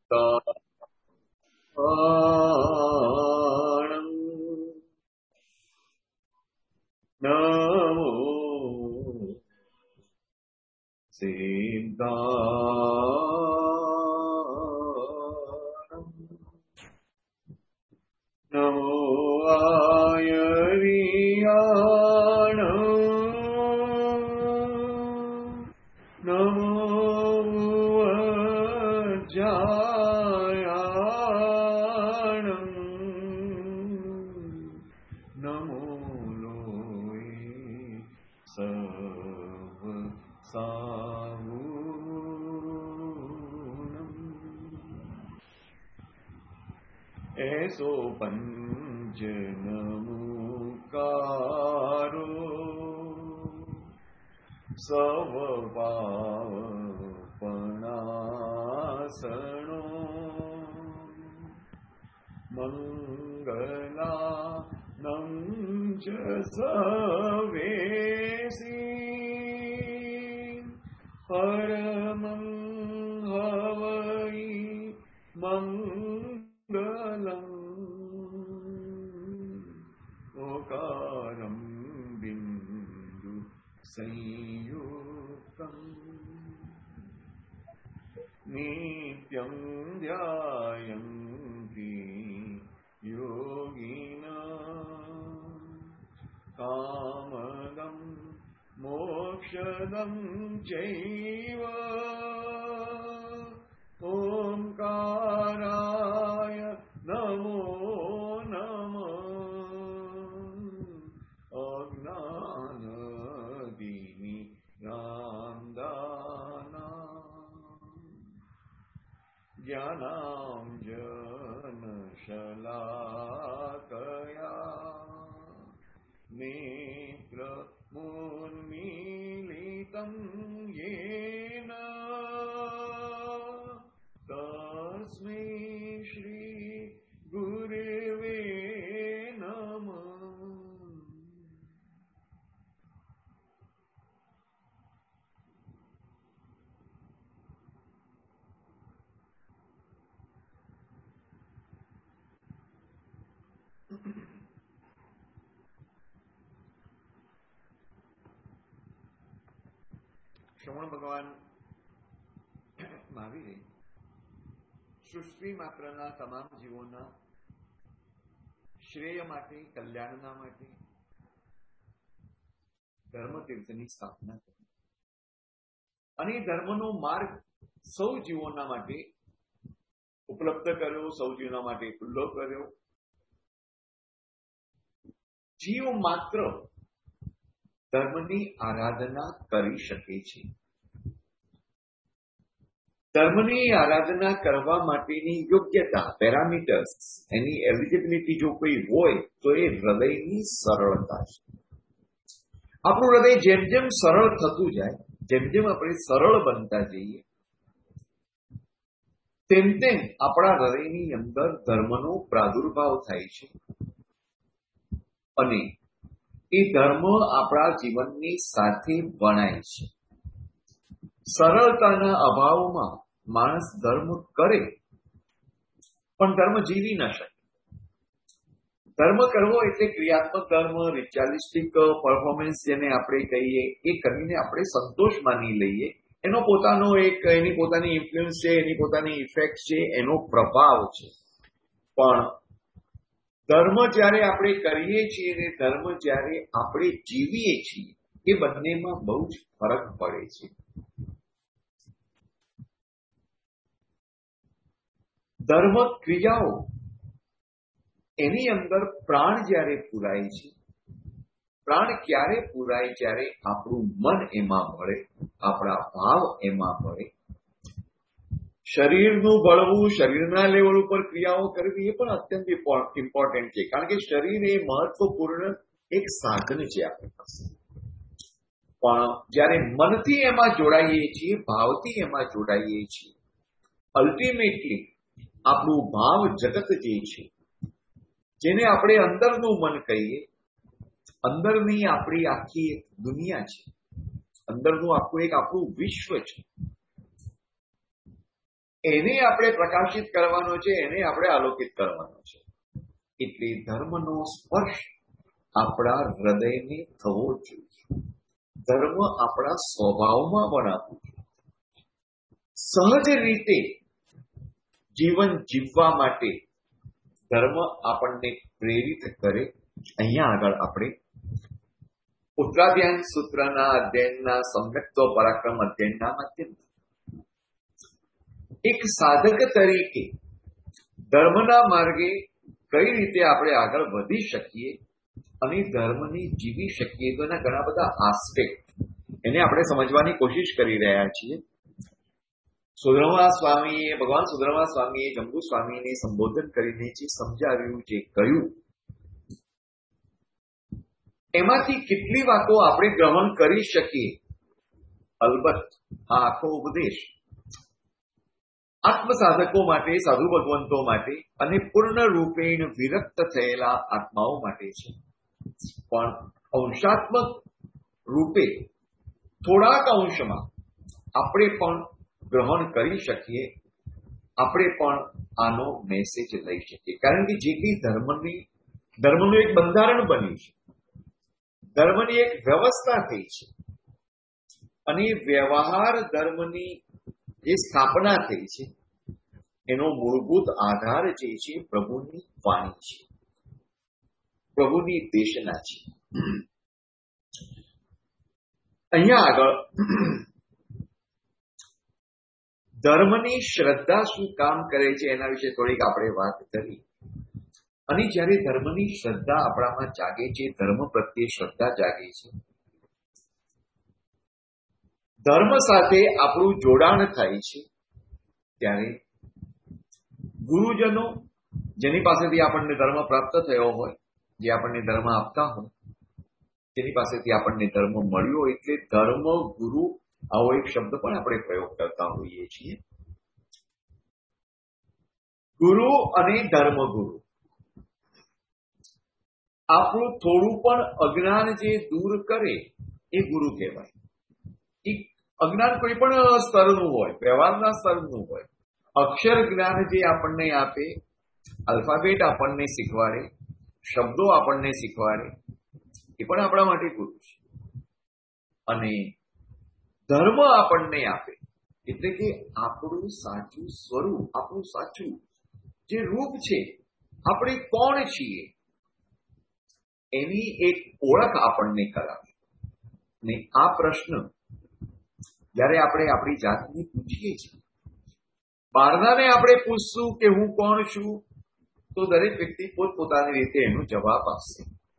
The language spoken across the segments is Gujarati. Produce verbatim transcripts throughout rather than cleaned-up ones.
તણં નમો સિદ્ધાણં નમો આયર્યાણં નમો વજ્જાયાણં નમો લોય સર્વ સાવૂર્ણં એસો પંચનમુકારો સવપાવપણાસણો મંગલાનં ચ સવેસી પરમં હવૈ મંગલં ઓકારં બિંદુ સંયુક્તં નિત્યં ધ્યાયન્તિ યોગિનઃ કામદં મોક્ષદં ચૈવ ઓમકારાય નમો નમઃ અજ્ઞાનદિમિરાંદાના જ્ઞાનાંજનશલાકયા નેત્રમુન્મીલિतं યેન તસ્मै શ્રી ગુરવે નમઃ. શ્રવણ ભગવાન મહાવીરે સૃષ્ટિ માત્રના તમામ જીવોના શ્રેય માટે, કલ્યાણના માટે ધર્મતીર્થની સ્થાપના કરી અને ધર્મનો માર્ગ સૌ જીવોના માટે ઉપલબ્ધ કર્યો, સૌ જીવોના માટે ખુલ્લો કર્યો. જીવ માત્ર ધર્મની આરાધના કરી શકે છે. ધર્મની આરાધના કરવા માટેની યોગ્યતા, પેરામીટર્સ, એની એલિજિબિલિટી જો કોઈ હોય તો એ હૃદયની સરળતા છે. આપણું હૃદય જેમ જેમ સરળ થતું જાય, જેમ જેમ આપણે સરળ બનતા જઈએ, તેમ તેમ આપણા હૃદયની અંદર ધર્મનો પ્રાદુર્ભાવ થાય છે અને એ ધર્મ આપણા જીવનની સાથે વણાય છે. સરળતાના અભાવમાં માણસ ધર્મ કરે પણ ધર્મ જીવી ન શકે. ધર્મ કરવો એટલે ક્રિયાત્મક ધર્મ, રિચ્યુઅલિસ્ટિક પરફોર્મન્સ જેને આપણે કહીએ, એ કરીને આપણે સંતોષ માની લઈએ. એનો પોતાનો એક એની પોતાની ઇન્ફ્લુઅન્સ છે, એની પોતાની ઇફેક્ટ છે, એનો પ્રભાવ છે. પણ ધર્મ જ્યારે આપણે કરીએ છીએ અને ધર્મ જ્યારે આપણે જીવીએ છીએ, એ બંનેમાં બહુ જ ફરક પડે છે. ધર્મ ક્રિયાઓ એની અંદર પ્રાણ જ્યારે પૂરાય છે, પ્રાણ ક્યારે પૂરાય? જ્યારે આપણું મન એમાં ભળે, આપણા ભાવ એમાં ભળે. શરીરનું બળવું, શરીરના લેવલ ઉપર ક્રિયાઓ કરવી એ પણ અત્યંત ઇમ્પોર્ટન્ટ છે, કારણ કે શરીર એ મહત્વપૂર્ણ એક સાધન છે આપણી પાસે. પણ જ્યારે મનથી એમાં જોડાઈએ છીએ, ભાવથી એમાં જોડાઈએ છીએ, અલ્ટિમેટલી આપણું ભાવ જગત જે છે, જેને આપણે અંદરનું મન કહીએ, અંદરની આપણી આખી એક દુનિયા છે, અંદરનું આખું એક આપણું વિશ્વ છે, એને આપણે પ્રકાશિત કરવાનો છે, એને આપણે આલોકિત કરવાનો છે. એટલે ધર્મનો સ્પર્શ આપણા હૃદયને થવો જોઈએ. ધર્મ આપણા સ્વભાવમાં બનાવવું જોઈએ. સહજ રીતે જીવન જીવવા માટે ધર્મ આપણને પ્રેરિત કરે. અહીંયા આગળ આપણે ઉત્તરાધ્યાય સૂત્રના અધ્યયનના સમ્યક્ત્વ પરાક્રમ અધ્યયનના માધ્યમથી એક સાધક તરીકે ધર્મના માર્ગે કઈ રીતે આપણે આગળ વધી શકીએ અને ધર્મની જીવી શકીએ, તો એના ઘણા બધા આસ્પેક્ટ એને આપણે સમજવાની કોશિશ કરી રહ્યા છીએ. સુધર્મા સ્વામીએ ભગવાન સુધર્મા સ્વામીએ જંબુ સ્વામીને સંબોધન કરીને જે સમજાવ્યું, જે કહ્યું, એમાંથી કેટલી વાતો આપણે ગ્રહણ કરી શકીએ. અલબત્ત આ આખો ઉપદેશ આત્મસાધકો માટે, સાધુ ભગવંતો માટે અને પૂર્ણ રૂપેણ વિરક્ત થયેલા આત્માઓ માટે છે. પણ અંશાત્મક રૂપે થોડાક અંશમાં આપણે પણ ગ્રહણ કરી શકીએ, આપણે પણ આનો મેસેજ લઈ શકીએ. કારણ કે જે કંઈ ધર્મની ધર્મનું એક બંધારણ બન્યું છે, ધર્મની એક વ્યવસ્થા થઈ છે, અને વ્યવહાર ધર્મની જે સ્થાપના થઈ છે એનો મૂળભૂત આધાર જે છે પ્રભુની વાણી છે, પ્રભુની દેશના છે. અહીંયા આગળ ધર્મની શ્રદ્ધા શું કામ કરે છે એના વિશે થોડીક આપણે વાત કરી. અને જ્યારે ધર્મની શ્રદ્ધા આપણામાં જાગે છે, ધર્મ પ્રત્યે શ્રદ્ધા જાગે છે, ધર્મ સાથે આપણું જોડાણ થાય છે, ત્યારે ગુરુજનો જેની પાસેથી આપણને ધર્મ પ્રાપ્ત થયો હોય, જે આપણને ધર્મ આપતા હોય, જેની પાસેથી આપણને ધર્મ મળ્યો હોય, એટલે ધર્મ ગુરુ આવો એક શબ્દ પણ આપણે પ્રયોગ કરતા હોઈએ છીએ. ગુરુ અને ધર્મગુરુ આપણું થોડું પણ અજ્ઞાન જે દૂર કરે એ ગુરુ કહેવાય. અજ્ઞાન કોઈ પણ સ્તરનું હોય, વ્યવહારના સ્તરનું હોય, અક્ષર જ્ઞાન જે આપણને આપે, આલ્ફાબેટ આપણને શીખવાડે, શબ્દો આપણને શીખવાડે, એ પણ આપણા માટે ગુરુ છે. અને ધર્મ આપણને આપે, એટલે કે આપણું સાચું સ્વરૂપ, આપણું સાચું જે રૂપ છે, આપણે કોણ છીએ એની એક ઓળખ આપણને કરાવે. ને આ પ્રશ્ન જ્યારે આપણે આપણી જાતને પૂછીએ છીએ, બહારનાને આપણે પૂછશું કે હું કોણ છું, તો દરેક વ્યક્તિ પોતપોતાની રીતે એનો જવાબ આપશે.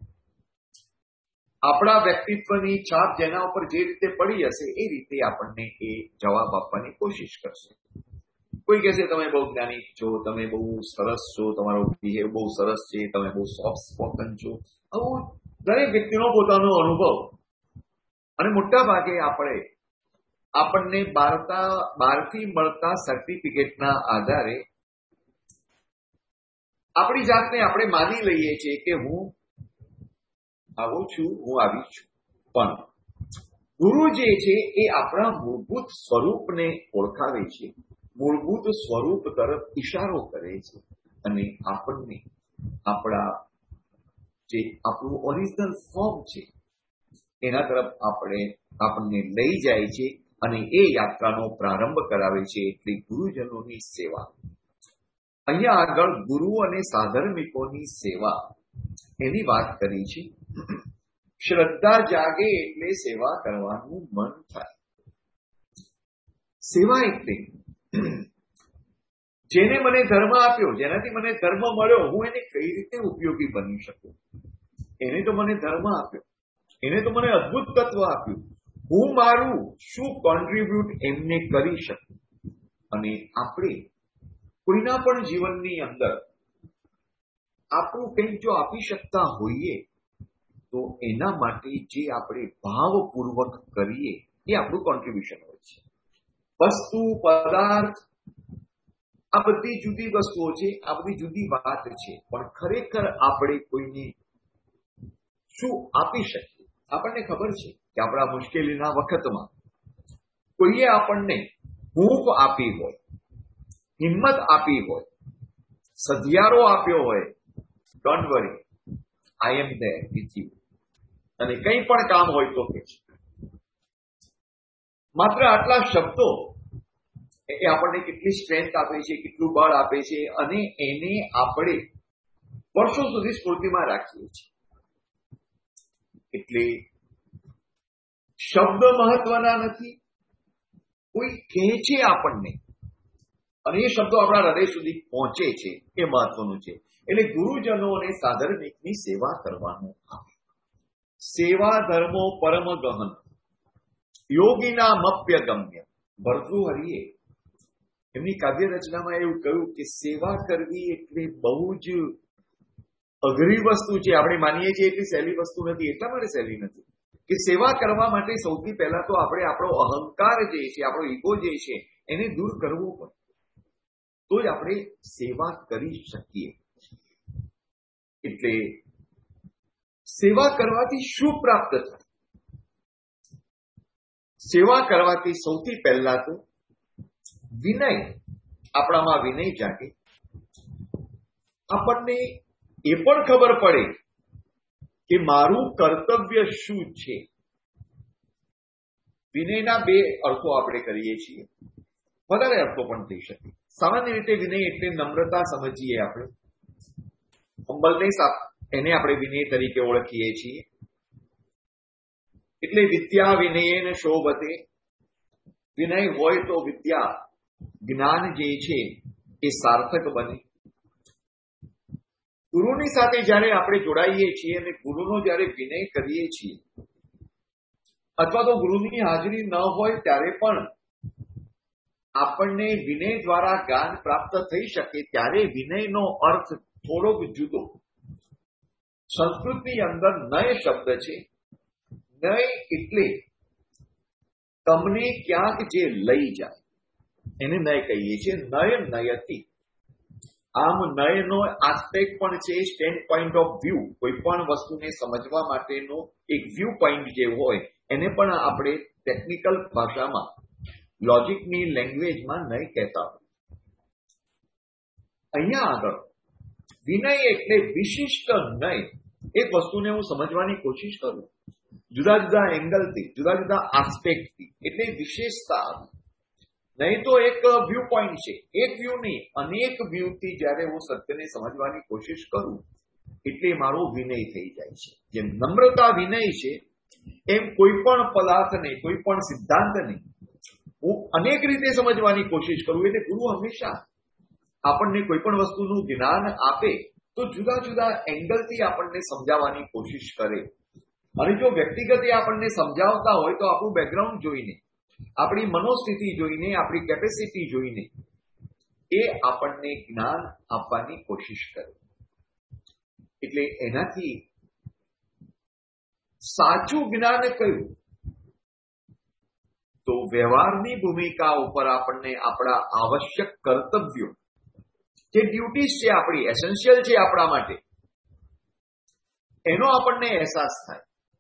આપણા વ્યક્તિત્વની છાપ જેના ઉપર જે રીતે પડી હશે એ રીતે આપણને એ જવાબ આપવાની કોશિશ કરશે. કોઈ કહેશે તમે બહુ જ્ઞાની છો, તમે બહુ સરસ છો, તમારો બિહેવ બહુ સરસ છે, તમે બહુ સોફ્ટ સ્પોકન છો. આવું દરેક વ્યક્તિનો પોતાનો અનુભવ. અને મોટા ભાગે આપણે આપણને બહારતા બહારથી મળતા સર્ટિફિકેટના આધારે આપણી જાતને આપણે માની લઈએ છીએ કે હું આવું છું, હું આવી છું. પણ ગુરુ જે છે એ આપણા મૂળભૂત સ્વરૂપને ઓળખાવે છે, મૂળભૂત સ્વરૂપ તરફ ઇશારો કરે છે, અને આપણને આપણા જે આપણું ઓરિજિનલ ફોર્મ છે એના તરફ આપણે આપણને લઈ જાય છે, અને એ યાત્રાનો પ્રારંભ કરાવે છે. એટલે ગુરુજનોની સેવા. અહીંયા આગળ ગુરુ અને સાધર્મિકોની સેવા એની વાત કરી છે. શ્રદ્ધા જાગે એટલે સેવા કરવાનું મન થાય. સેવા એટલે જેને મને ધર્મ આપ્યો, જેનાથી મને ધર્મ મળ્યો, હું એને કઈ રીતે ઉપયોગી બની શકું. એને તો મને ધર્મ આપ્યો, એને તો મને અદ્ભુત તત્વ આપ્યું, હું મારું શું કોન્ટ્રીબ્યુટ એમને કરી શકું. અને આપણે કોઈના પણ જીવનની અંદર આપણું કંઈક જો આપી શકતા હોઈએ, તો એના માટે જે આપણે ભાવપૂર્વક કરીએ એ આપણું કોન્ટ્રીબ્યુશન હોય છે. વસ્તુ, પદાર્થ, આ બધી જુદી વસ્તુઓ છે, આ બધી જુદી વાત છે. પણ ખરેખર આપણે કોઈને શું આપી શકીએ? આપણને ખબર છે કે આપણા મુશ્કેલીના વખતમાં કોઈએ આપણને હૂંફ આપી હોય, હિંમત આપી હોય, સધિયારો આપ્યો હોય, don't worry, I am there with you, અને કંઈ પણ કામ હોય તો કે માત્ર આટલા શબ્દો એ આપણને કેટલી સ્ટ્રેન્થ આપે છે, કેટલું બળ આપે છે, અને એને આપણે વર્ષો સુધી સ્મૃતિમાં રાખીએ છીએ. એટલે શબ્દ મહત્વના નથી, કોઈ કહે છે આપણને અને એ શબ્દો આપણા હૃદય સુધી પહોંચે છે એ મહત્વનું છે. એટલે ગુરુજનો અને સાધર્મિકની સેવા કરવાનું આવે. સેવા ધર્મો પરમ ગહન યોગીના મપ્ય ગમ્ય. ભર્તૃહરિએ એમની કાવ્ય રચનામાં એવું કહ્યું કે સેવા કરવી એટલે બહુ જ અઘરી વસ્તુ છે. આપણે માનીએ છીએ એટલી સહેલી વસ્તુ નથી. એટલા માટે સહેલી નથી કે સેવા કરવા માટે સૌથી પહેલા તો આપણે આપણો અહંકાર જે છે, આપણો ઈગો જે છે, એને દૂર કરવો પડે, તો જ આપણે સેવા કરી શકીએ. એટલે સેવા કરવાથી શું પ્રાપ્ત થાય? સેવા કરવાથી સૌથી પહેલા તો વિનય, આપણામાં વિનય જાગે. આપણને એ પણ ખબર પડે કે મારું કર્તવ્ય શું છે. વિનયના બે અર્થો આપણે કરીએ છીએ, વધારે અર્થો પણ થઈ શકે. સામાન્ય રીતે વિનય એટલે નમ્રતા સમજીએ આપણે, હમ્બલનેસ એને આપણે વિનય તરીકે ઓળખીએ છીએ. એટલે વિદ્યા વિનયેન શોભતે, વિનય હોય તો વિદ્યા, જ્ઞાન જે છે એ સાર્થક બને. ગુરુની સાથે જ્યારે આપણે જોડાઈએ છીએ અને ગુરુનો જ્યારે વિનય કરીએ છીએ, અથવા તો ગુરુની હાજરી ન હોય ત્યારે પણ આપણને વિનય દ્વારા જ્ઞાન પ્રાપ્ત થઈ શકે, ત્યારે વિનયનો અર્થ થોડોક જુદો. સંસ્કૃતની અંદર નય શબ્દ છે. નય એટલે તમને ક્યાંક જે લઈ જાય એને નય કહીએ છીએ. નય નયતી. આમ નયનો આસ્પેક્ટ પણ છે, સ્ટેન્ડ પોઈન્ટ ઓફ વ્યૂ. કોઈ પણ વસ્તુને સમજવા માટેનો એક વ્યૂ પોઈન્ટ જે હોય એને પણ આપણે ટેકનિકલ ભાષામાં, લોજિકની લેંગ્વેજમાં નય કહેતા હોય. અહીંયા આગળ વિનય એટલે વિશિષ્ટ નય. એક વસ્તુને હું સમજવાની કોશિશ કરું જુદા જુદા એંગલથી, જુદા જુદા આસ્પેક્ટથી, એટલે વિશેષતા. નહીં તો એક વ્યૂ પોઈન્ટ છે, એક વ્યૂ નહીં, અનેક વ્યૂથી જ્યારે હું સત્યને સમજવાની કોશિશ કરું એટલે મારો વિનય થઈ જાય છે. જેમ નમ્રતા વિનય છે, એમ કોઈ પણ પદાર્થને, કોઈ પણ સિદ્ધાંતને હું અનેક રીતે સમજવાની કોશિશ કરું. એટલે ગુરુ હંમેશા આપણને કોઈ પણ વસ્તુનું જ્ઞાન આપે તો જુદા જુદા એંગલથી આપણને સમજાવવાની કોશિશ કરે. અને જો વ્યક્તિગત આપણને સમજાવતા હોય તો આપણું બેકગ્રાઉન્ડ જોઈને, આપણી મનોસ્થિતિ જોઈને, આપણી કેપેસિટી જોઈને એ આપણને જ્ઞાન આપવાની કોશિશ કરે. એટલે એનાથી સાચું જ્ઞાન કયું? તો વ્યવહારની ભૂમિકા ઉપર આપણને આપણા આવશ્યક કર્તવ્યો, જે ડ્યુટીઝ છે આપણી, એસેન્શિયલ છે આપણા માટે, એનો આપણને અહેસાસ થાય.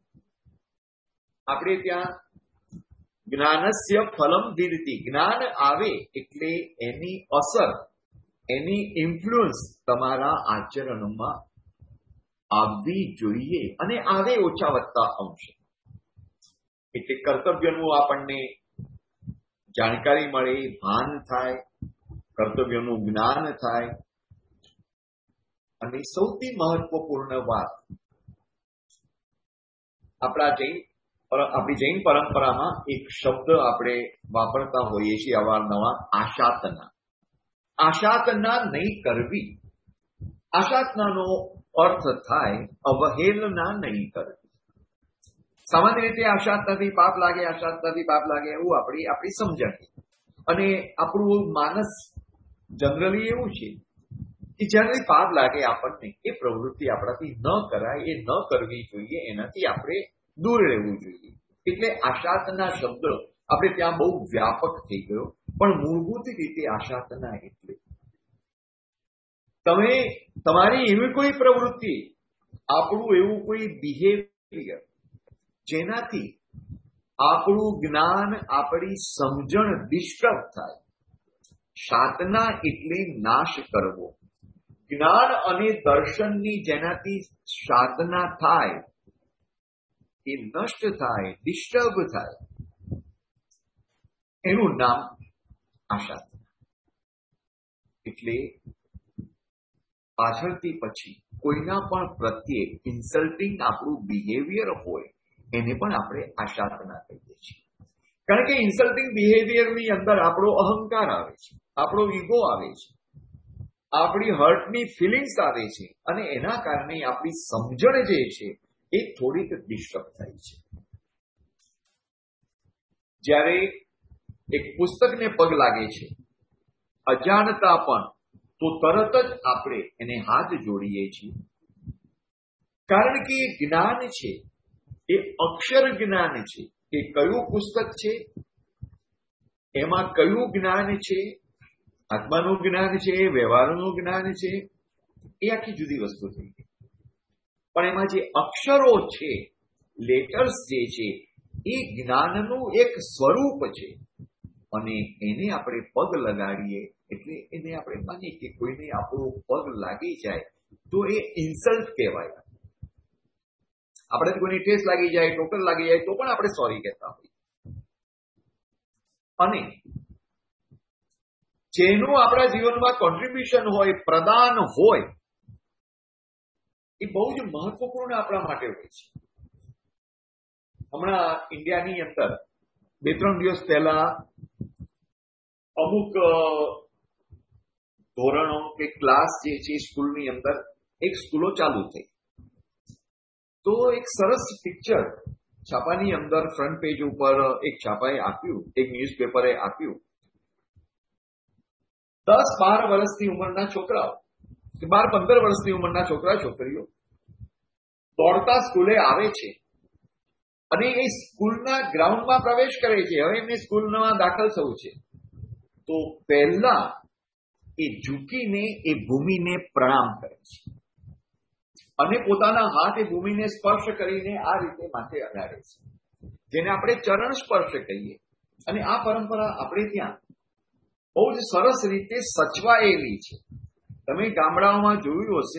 આપણે ત્યાં જ્ઞાનસ્ય ફલમ વિદિતિ, જ્ઞાન આવે એટલે એની અસર, એની ઇન્ફ્લુઅન્સ તમારા આચરણમાં આવવી જોઈએ, અને આવે ઓછા વત્તા અંશે. એટલે કર્તવ્યનું આપણને જાણકારી મળે, ભાન થાય, કર્તવ્યનું જ્ઞાન થાય. અને સૌથી મહત્વપૂર્ણ વાત, આપણા જૈન આપણી જૈન પરંપરામાં એક શબ્દ આપણે વાપરતા હોઈએ છીએ અવારનવાર, આશાતના. આશાતના નહીં કરવી. આશાતનાનો અર્થ થાય અવહેલના નહીં કરવી. સામાન્ય રીતે આશાતનાથી પાપ લાગે, આશાતનાથી પાપ લાગે એવું આપણી આપણી સમજણ. અને આપણું માનસ જનરલી એવું છે કે જ્યારે પાપ લાગે આપણને, એ પ્રવૃત્તિ આપણાથી ન કરાય, એ ન કરવી જોઈએ, એનાથી આપણે દૂર રહેવું જોઈએ. એટલે આશાતના શબ્દ આપણે ત્યાં બહુ વ્યાપક થઈ ગયો. પણ મૂળભૂત રીતે આશાતના એટલે તમે તમારી એવી કોઈ પ્રવૃત્તિ, આપણું એવું કોઈ બિહેવિયર જેનાથી આપણું જ્ઞાન, આપણી સમજણ ડિસ્ટર્બ થાય, સાધના એટલે નાશ કરવો. જ્ઞાન અને દર્શનની જેનાથી સાધના થાય, એ નષ્ટ થાય, ડિસ્ટર્બ થાય, એનું નામ આસાધના. એટલે પાછળથી પછી કોઈના પણ પ્રત્યે ઇન્સલ્ટિંગ આપણું બિહેવિયર હોય એને પણ આપણે આસાધના કહીએ છીએ. કારણ કે ઇન્સલ્ટિંગ બિહેવિયરની અંદર આપણો અહંકાર આવે છે, આપણો ઈગો આવે છે, આપણી હર્ટની ફિલિંગ્સ આવે છે, અને એના કારણે આપણી સમજણ જે છે એ થોડીક ડિસ્ટર્બ થાય છે. જ્યારે એક પુસ્તકને પગ લાગે છે અજાણતા પણ, તો તરત જ આપણે એને હાથ જોડીએ છીએ. કારણ કે એ જ્ઞાન છે, એ અક્ષર જ્ઞાન છે કે કયું પુસ્તક છે, એમાં કયું જ્ઞાન છે, આત્માનું જ્ઞાન છે, વ્યવહારનું જ્ઞાન છે, એ આખી જુદી વસ્તુ થઈ ગઈ. પણ એમાં જે અક્ષરો છે, લેટર્સ જે છે, એ જ્ઞાનનું એક સ્વરૂપ છે. અને એને આપણે પગ લગાડીએ એટલે એને આપણે માનીએ કે કોઈને આપણો પગ લાગી જાય તો એ ઇન્સલ્ટ કહેવાય. આપણે કોઈની ઠેસ લાગી જાય, ઠોકર લાગી જાય તો પણ આપણે સોરી કહેતા હોઈએ. અને જેનું આપણા જીવનમાં કોન્ટ્રીબ્યુશન હોય, પ્રદાન હોય, એ બહુ જ મહત્વપૂર્ણ આપણા માટે હોય છે. હમણાં ઇન્ડિયાની અંદર બે ત્રણ દિવસ પહેલા અમુક ધોરણો કે ક્લાસ જે છે સ્કૂલની અંદર એક સ્કૂલો ચાલુ થઈ. તો એક સરસ પિક્ચર છાપાની અંદર ફ્રન્ટ પેજ ઉપર એક છાપાએ આપ્યું, એક ન્યૂઝપેપરે આપ્યું. દસ બાર વર્ષની ઉંમરના છોકરાઓ, બાર પંદર વર્ષની ઉંમરના છોકરા છોકરીઓ દોડતા સ્કૂલે આવે છે અને એ સ્કૂલના ગ્રાઉન્ડમાં પ્રવેશ કરે છે. હવે એમને સ્કૂલમાં દાખલ થવું છે, તો પહેલા એ ઝૂકીને એ ભૂમિને પ્રણામ કરે છે અને પોતાના હાથ એ ભૂમિને સ્પર્શ કરીને આ રીતે માથે અડાડે છે, જેને આપણે ચરણ સ્પર્શ કહીએ. અને આ પરંપરા આપણે ત્યાં બહુ જ સરસ રીતે સચવાયેલી છે. તમે ગામડાઓમાં જોયું હશે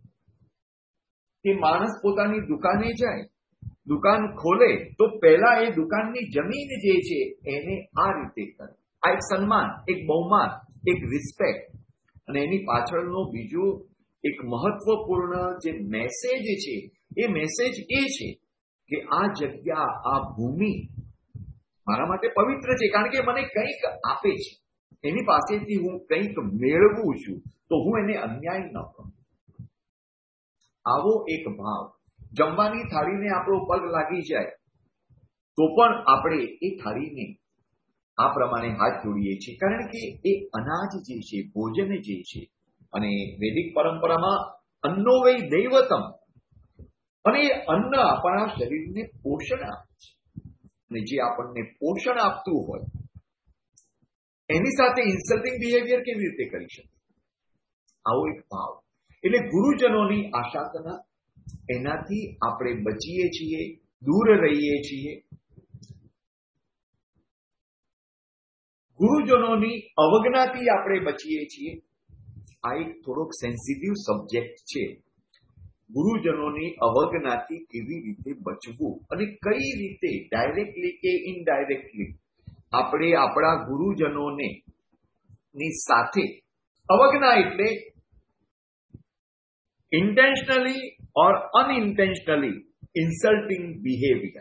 કે માણસ પોતાની દુકાને જાય, દુકાન ખોલે તો પહેલા એ દુકાનની જમીન જે છે એને આ રીતે કરે. આ એક સન્માન, એક બહુમાન, એક રિસ્પેક્ટ. અને એની પાછળનો બીજો એક મહત્વપૂર્ણ જે મેસેજ છે, એ મેસેજ એ છે કે આ જગ્યા, આ ભૂમિ મારા માટે પવિત્ર છે, કારણ કે મને કંઈક આપે છે, એની પાસેથી હું કંઈક મેળવું છું, તો હું એને અન્યાય ન કરું. આવો એક ભાવ. જમવાની થાળીને આપણો પગ લાગી જાય તો પણ આપણે એ થાળીને આ પ્રમાણે હાથ જોડીએ છીએ, કારણ કે એ અનાજ જે છે, ભોજન જે છે, અને વૈદિક પરંપરામાં અન્નો વૈ દૈવતમ, અને એ અન્ન આપણા શરીરને પોષણ આપે છે. અને જે આપણને પોષણ આપતું હોય એની સાથે ઇન્સલ્ટિંગ બિહેવિયર કેવી રીતે કરી શકે? આવો એક ભાવ. એટલે ગુરુજનોની આશાસના, એનાથી આપણે બચીએ છીએ, દૂર રહીએ છીએ. ગુરુજનોની અવજ્ઞાથી આપણે બચીએ છીએ. આ એક થોડોક સેન્સિટિવ સબ્જેક્ટ છે. ગુરુજનોની અવજ્ઞાથી કેવી રીતે બચવું અને કઈ રીતે ડાયરેક્ટલી કે ઇનડાયરેક્ટલી આપણે આપણા ગુરુજનોને ની સાથે, અવજ્ઞા એટલે intentionally or unintentionally insulting behaviour,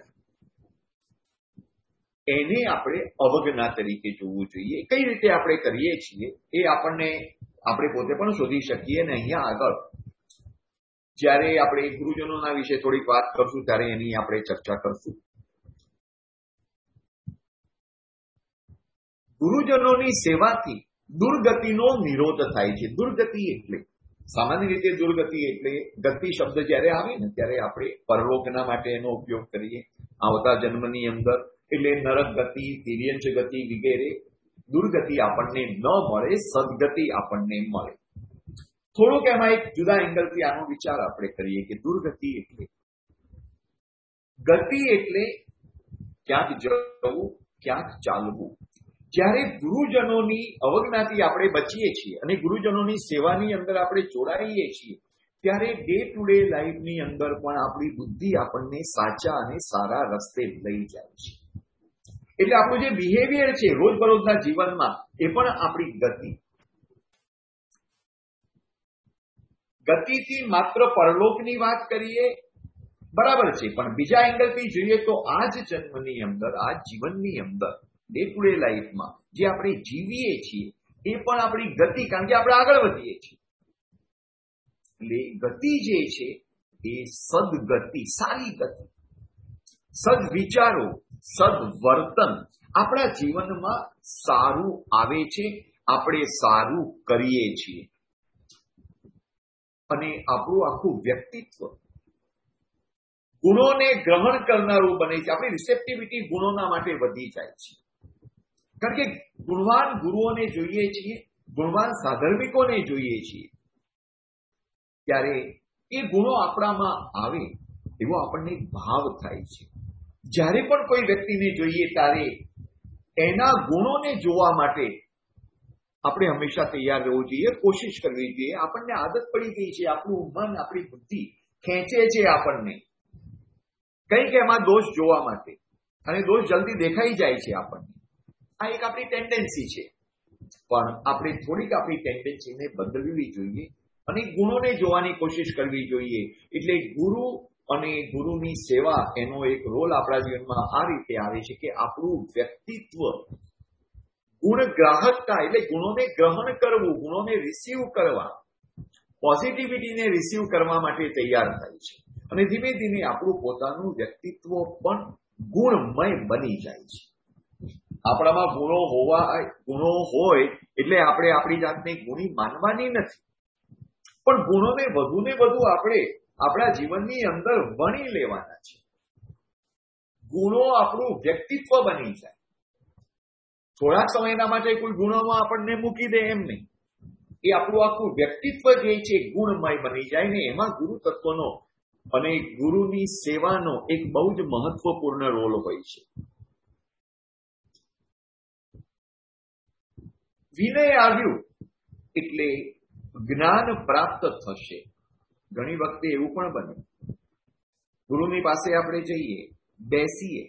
એને આપણે અવજ્ઞા તરીકે જોવું જોઈએ. કઈ રીતે આપણે કરીએ છીએ એ આપણને આપણે પોતે પણ શોધી શકીએ. અને અહીંયા આગળ જ્યારે આપણે ગુરુજનોના વિશે થોડીક વાત કરશું ત્યારે એની આપણે ચર્ચા કરશું. ગુરુજનોની સેવાથી દુર્ગતિનો નિરોધ થાય છે. દુર્ગતિ એટલે સામાન્ય રીતે દુર્ગતિ એટલે ગતિ શબ્દ જ્યારે આવે ને ત્યારે આપણે પરલોકના માટે એનો ઉપયોગ કરીએ, આવતા જન્મની અંદર. એટલે નરક ગતિ, તિર્યંચ ગતિ વગેરે દુર્ગતિ આપણને ન મળે, સદગતિ આપણને મળે. થોડુંક એમાં એક જુદા એંગલથી આનો વિચાર આપણે કરીએ કે દુર્ગતિ એટલે, ગતિ એટલે ક્યાંક જવું, ક્યાંક ચાલવું. જ્યારે ગુરુજનોની અવજ્ઞાથી આપણે બચીએ છીએ અને ગુરુજનોની સેવાની અંદર આપણે જોડાઈએ છીએ, ત્યારે ડે ટુ ડે લાઈફની અંદર પણ આપણી બુદ્ધિ આપણને સાચા અને સારા રસ્તે લઈ જાય છે. એટલે આપણું જે બિહેવિયર છે રોજબરોજના જીવનમાં, એ પણ આપણી ગતિ ગતિથી માત્ર પરલોકની વાત કરીએ બરાબર છે, પણ બીજા એંગલથી જોઈએ તો આ જ જન્મની અંદર, આ જીવનની અંદર, ડે ટુ ડે લાઈફમાં જે આપણે જીવીએ છીએ એ પણ આપણી ગતિ, કારણ કે આપણે આગળ વધીએ છીએ. એટલે ગતિ જે છે એ સદગતિ, સારી ગતિ, સદવિચારો, સદવર્તન આપણા જીવનમાં સારું આવે છે, આપણે સારું કરીએ છીએ અને આપણું આખું વ્યક્તિત્વ ગુણોને ગ્રહણ કરનારું બને છે. આપણી રિસેપ્ટિવિટી ગુણોના માટે વધી જાય છે, કારણ કે ગુણવાન ગુરુઓને જોઈએ છીએ, ગુણવાન સાધર્મિકોને જોઈએ છીએ, ત્યારે એ ગુણો આપણામાં આવે એવો આપણને ભાવ થાય છે. જ્યારે પણ કોઈ વ્યક્તિને જોઈએ ત્યારે એના ગુણોને જોવા માટે આપણે હંમેશા તૈયાર રહેવું જોઈએ, કોશિશ કરવી જોઈએ. આપણને આદત પડી ગઈ છે, આપણું મન, આપણી બુદ્ધિ ખેંચે છે આપણને કંઈક એમાં દોષ જોવા માટે, અને દોષ જલ્દી દેખાઈ જાય છે આપણને. આ એક આપણી ટેન્ડન્સી છે, પણ આપણે થોડીક આપણી ટેન્ડન્સીને બદલવી જોઈએ અને ગુણોને જોવાની કોશિશ કરવી જોઈએ. એટલે ગુરુ અને ગુરુની સેવા, એનો એક રોલ આપણા જીવનમાં આ રીતે આવે છે કે આપણું વ્યક્તિત્વ ગુણગ્રાહકતા, એટલે ગુણોને ગ્રહણ કરવું, ગુણોને રિસીવ કરવા, પોઝિટિવિટીને રિસીવ કરવા માટે તૈયાર થાય છે અને ધીમે ધીમે આપણું પોતાનું વ્યક્તિત્વ પણ ગુણમય બની જાય છે. આપણામાં ગુણો હોવા ગુણો હોય એટલે આપણે આપણી જાતને ગુણી માનવાની નથી, પણ ગુણોને વધુ ને વધુ આપણે આપણા જીવનની અંદર વણી લેવાના છે. ગુણો આપણું વ્યક્તિત્વ બની જાય. થોડાક સમયના માટે કોઈ ગુણોમાં આપણને મૂકી દે એમ નહીં, એ આપણું આખું વ્યક્તિત્વ જે છે ગુણમય બની જાય ને એમાં ગુરુ તત્વનો અને ગુરુની સેવાનો એક બહુ જ મહત્વપૂર્ણ રોલ હોય છે. વિનય આવ્યું એટલે જ્ઞાન પ્રાપ્ત થશે. ઘણી વખતે એવું પણ બને, ગુરુની પાસે આપણે જઈએ, બેસીએ,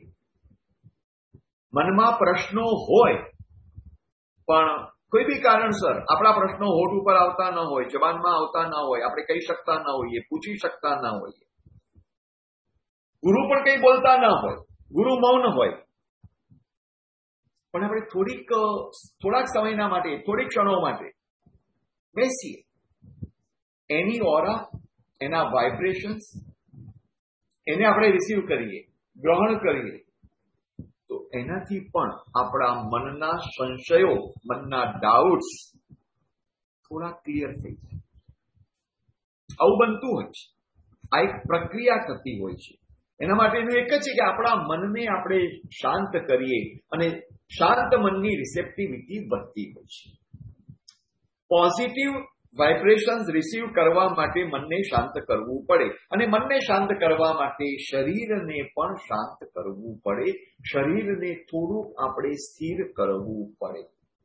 મનમાં પ્રશ્નો હોય, પણ કોઈ બી કારણસર આપણા પ્રશ્નો હોઠ ઉપર આવતા ન હોય, જબાનમાં આવતા ન હોય, આપણે કહી શકતા ન હોઈએ, પૂછી શકતા ન હોઈએ, ગુરુ પણ કંઈ બોલતા ન હોય, ગુરુ મૌન હોય, પણ આપણે થોડીક થોડાક સમયના માટે, થોડીક ક્ષણો માટે બેસીએ, એની ઓરા, એના વાઇબ્રેશન્સ, એને આપણે રિસીવ કરીએ, ગ્રહણ કરીએ, તો એનાથી પણ આપણા મનના સંશયો, મનના ડાઉટ્સ થોડા ક્લિયર થઈ જાય. આવું બનતું હોય છે, આ એક પ્રક્રિયા થતી હોય છે. એના માટેનું એક જ છે કે આપણા મનને આપણે શાંત કરીએ, અને શાંત મનની રિસેપ્ટિવિટી વધતી હોય છે. પોઝિટિવ વાઇબ્રેશન્સ રિસીવ કરવા માટે મનને શાંત કરવું પડે, અને મનને શાંત કરવા માટે શરીરને પણ શાંત કરવું પડે, શરીરને થોડું આપણે સ્થિર કરવું પડે,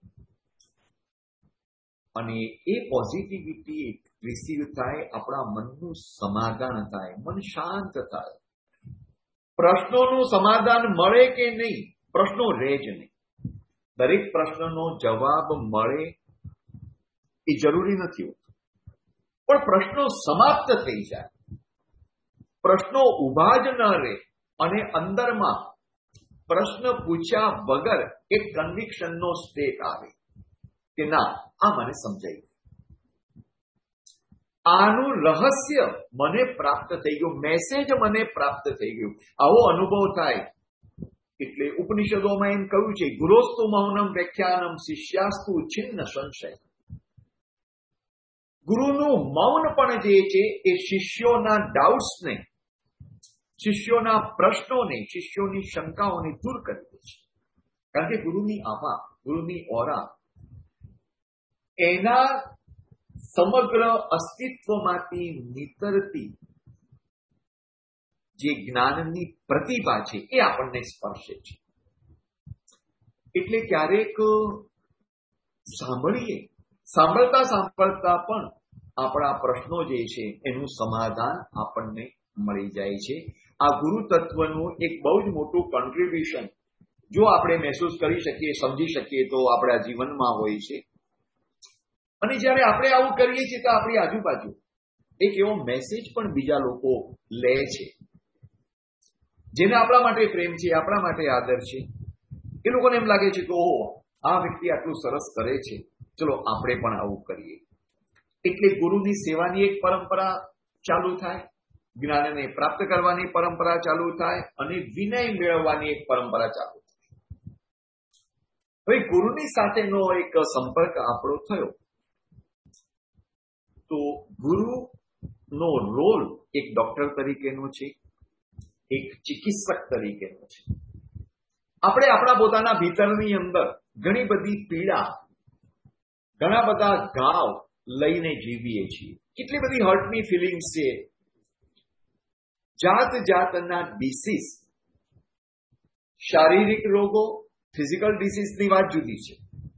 અને એ પોઝિટિવિટી રિસીવ થાય, આપણા મનનું સમાધાન થાય, મન શાંત થાય. પ્રશ્નોનું સમાધાન મળે કે નહીં, પ્રશ્નો રહે જ નહીં. દરેક પ્રશ્નનો જવાબ મળે એ જરૂરી નથી હોતું, પણ પ્રશ્નો સમાપ્ત થઈ જાય, પ્રશ્નો ઉભા જ ન રહે, અને અંદરમાં પ્રશ્ન પૂછ્યા વગર એક કન્વિક્શનનો સ્ટેટ આવે કે ના, આ મને સમજાઈ ગયું, આનું રહસ્ય મને પ્રાપ્ત થઈ ગયું, મેસેજ મને પ્રાપ્ત થઈ ગયું. આવો અનુભવ થાય એટલે ઉપનિષદોમાં એમ કહ્યું છે, ગુરોસ્તુ મૌનમ વ્યાખ્યાનમ શિષ્યાસ્તુ છિન્ન સંશય. ગુરુનું મૌન પણ જે છે એ શિષ્યોના ડાઉટ્સને, શિષ્યોના પ્રશ્નોને, શિષ્યોની શંકાઓને દૂર કરી દે છે. કારણ કે ગુરુની આભા, ગુરુની ઓરા એના સમગ્ર અસ્તિત્વમાંથી નીતરતી જે જ્ઞાનની પ્રતિભા છે એ આપણને સ્પર્શે છે. એટલે ક્યારેક સાંભળીએ, સાંભળતા સાંભળતા પણ આપણા પ્રશ્નો જે છે એનું સમાધાન આપણને મળી જાય છે. આ ગુરુ તત્વનું એક બહુ જ મોટું કોન્ટ્રીબ્યુશન જો આપણે મહેસૂસ કરી શકીએ, સમજી શકીએ તો આપણા જીવનમાં હોય છે. અને જ્યારે આપણે આવું કરીએ છીએ તો આપણી આજુબાજુ એક એવો મેસેજ પણ બીજા લોકો લે છે, જેને આપણા માટે પ્રેમ છે, આપણા માટે આદર છે. એ લોકોને એમ લાગે છે કે ઓહો, આ વ્યક્તિ આટલું સરસ કરે છે, ચલો આપણે પણ આવું કરીએ. એટલે ગુરુની સેવાની એક પરંપરા ચાલુ થાય, જ્ઞાનને પ્રાપ્ત કરવાની પરંપરા ચાલુ થાય અને વિનય મેળવવાની એક પરંપરા ચાલુ થાય. હવે ગુરુની સાથેનો એક સંપર્ક આપણો થયો તો ગુરુનો રોલ એક ડોક્ટર તરીકેનો છે, એક ચિકિત્સક તરીકેનો છે. આપણે આપણા પોતાના ભીતરની અંદર ઘણી બધી પીડા, ઘણા બધા ઘાવ લઈને જીવીએ છીએ. કેટલી બધી હર્ટની ફિલિંગ્સ છે, જાત જાતના ડિસીઝ, શારીરિક રોગો, ફિઝિકલ ડિસીઝની વાત જુદી છે,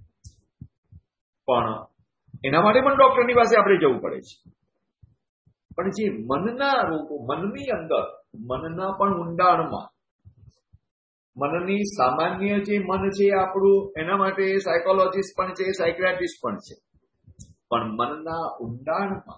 પણ એના માટે પણ ડોક્ટરની પાસે આપણે જવું પડે છે. પણ જે મનના રોગો, મનની અંદર, મનના પણ ઊંડાણમાં, મનની સામાન્ય જે મન છે આપણું, એના માટે સાયકોલોજીસ્ટ પણ છે, સાયક્રેટિસ્ટ પણ છે. પણ મનના ઊંડાણમાં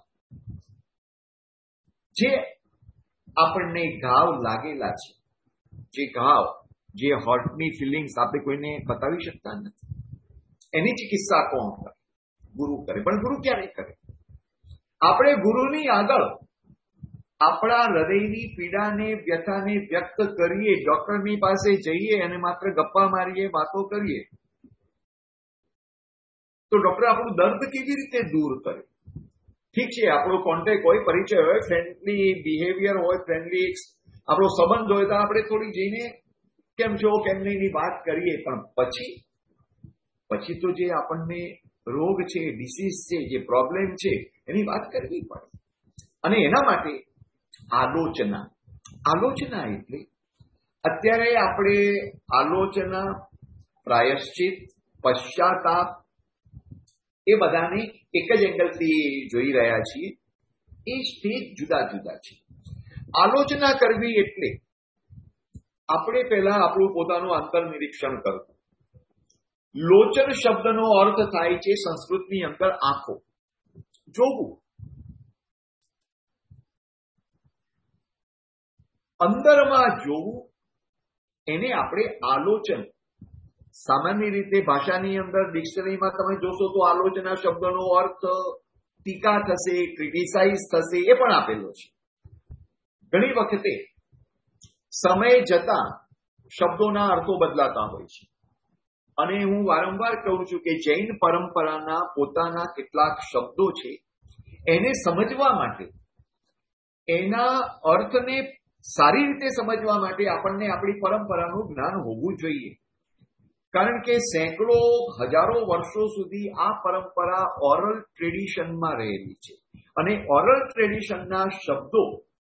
જે આપણને ઘાવ લાગેલા છે, જે ઘાવ, જે હર્ટની ફિલિંગ્સ આપણે કોઈને બતાવી શકતા નથી, એની ચિકિત્સા કોણ કરે? ગુરુ કરે. પણ ગુરુ ક્યારે કરે? આપણે ગુરુની આગળ આપણા હૃદયની પીડાને, વ્યથાને વ્યક્ત કરીએ, ડોક્ટરની પાસે જઈએ અને માત્ર ગપ્પા મારીએ, વાતો કરીએ, તો ડોક્ટર આપણું દર્દ કેવી રીતે દૂર કરે? ઠીક છે, આપણો કોન્ટેક્ટ હોય, પરિચય હોય, ફ્રેન્ડલી બિહેવિયર હોય, ફ્રેન્ડલી આપણો સંબંધ હોય તો આપણે થોડી જઈને કેમ છો, કેમ નહીં વાત કરીએ. પણ પછી પછી તો જે આપણને રોગ છે, ડિસીઝ છે, જે પ્રોબ્લેમ છે, એની વાત કરવી પડે. અને એના માટે આલોચના, આલોચના એટલે અત્યારે આપણે આલોચના, પ્રાયશ્ચિત, પશ્ચાતાપ એ બધાને એક જ એંગલથી જોઈ રહ્યા છીએ. એ સ્ટેજ જુદા જુદા છે. આલોચના કરવી એટલે આપણે પહેલા આપણું પોતાનું આંતર નિરીક્ષણ કરવું. લોચન શબ્દનો અર્થ થાય છે સંસ્કૃતની અંદર આંખો, જોવું. અંદરમાં જોવું, એને આપણે આલોચન. સામાન્ય રીતે ભાષાની અંદર ડિક્શનરીમાં તમે જોશો તો આલોચના શબ્દનો અર્થ ટીકા થશે, ક્રિટિસાઇઝ થશે, એ પણ આપેલો છે. ઘણી વખતે સમય જતા શબ્દોના અર્થો બદલાતા હોય છે. અને હું વારંવાર કહું છું કે જૈન પરંપરાના પોતાના કેટલાક શબ્દો છે, એને સમજવા માટે, એના અર્થને સારી રીતે સમજવા માટે આપણને આપણી પરંપરાનું જ્ઞાન હોવું જોઈએ. કારણ કે સેંકડો, હજારો વર્ષો સુધી આ પરંપરા ઓરલ ટ્રેડિશનમાં રહેલી છે. અને ઓરલ ટ્રેડિશનના શબ્દો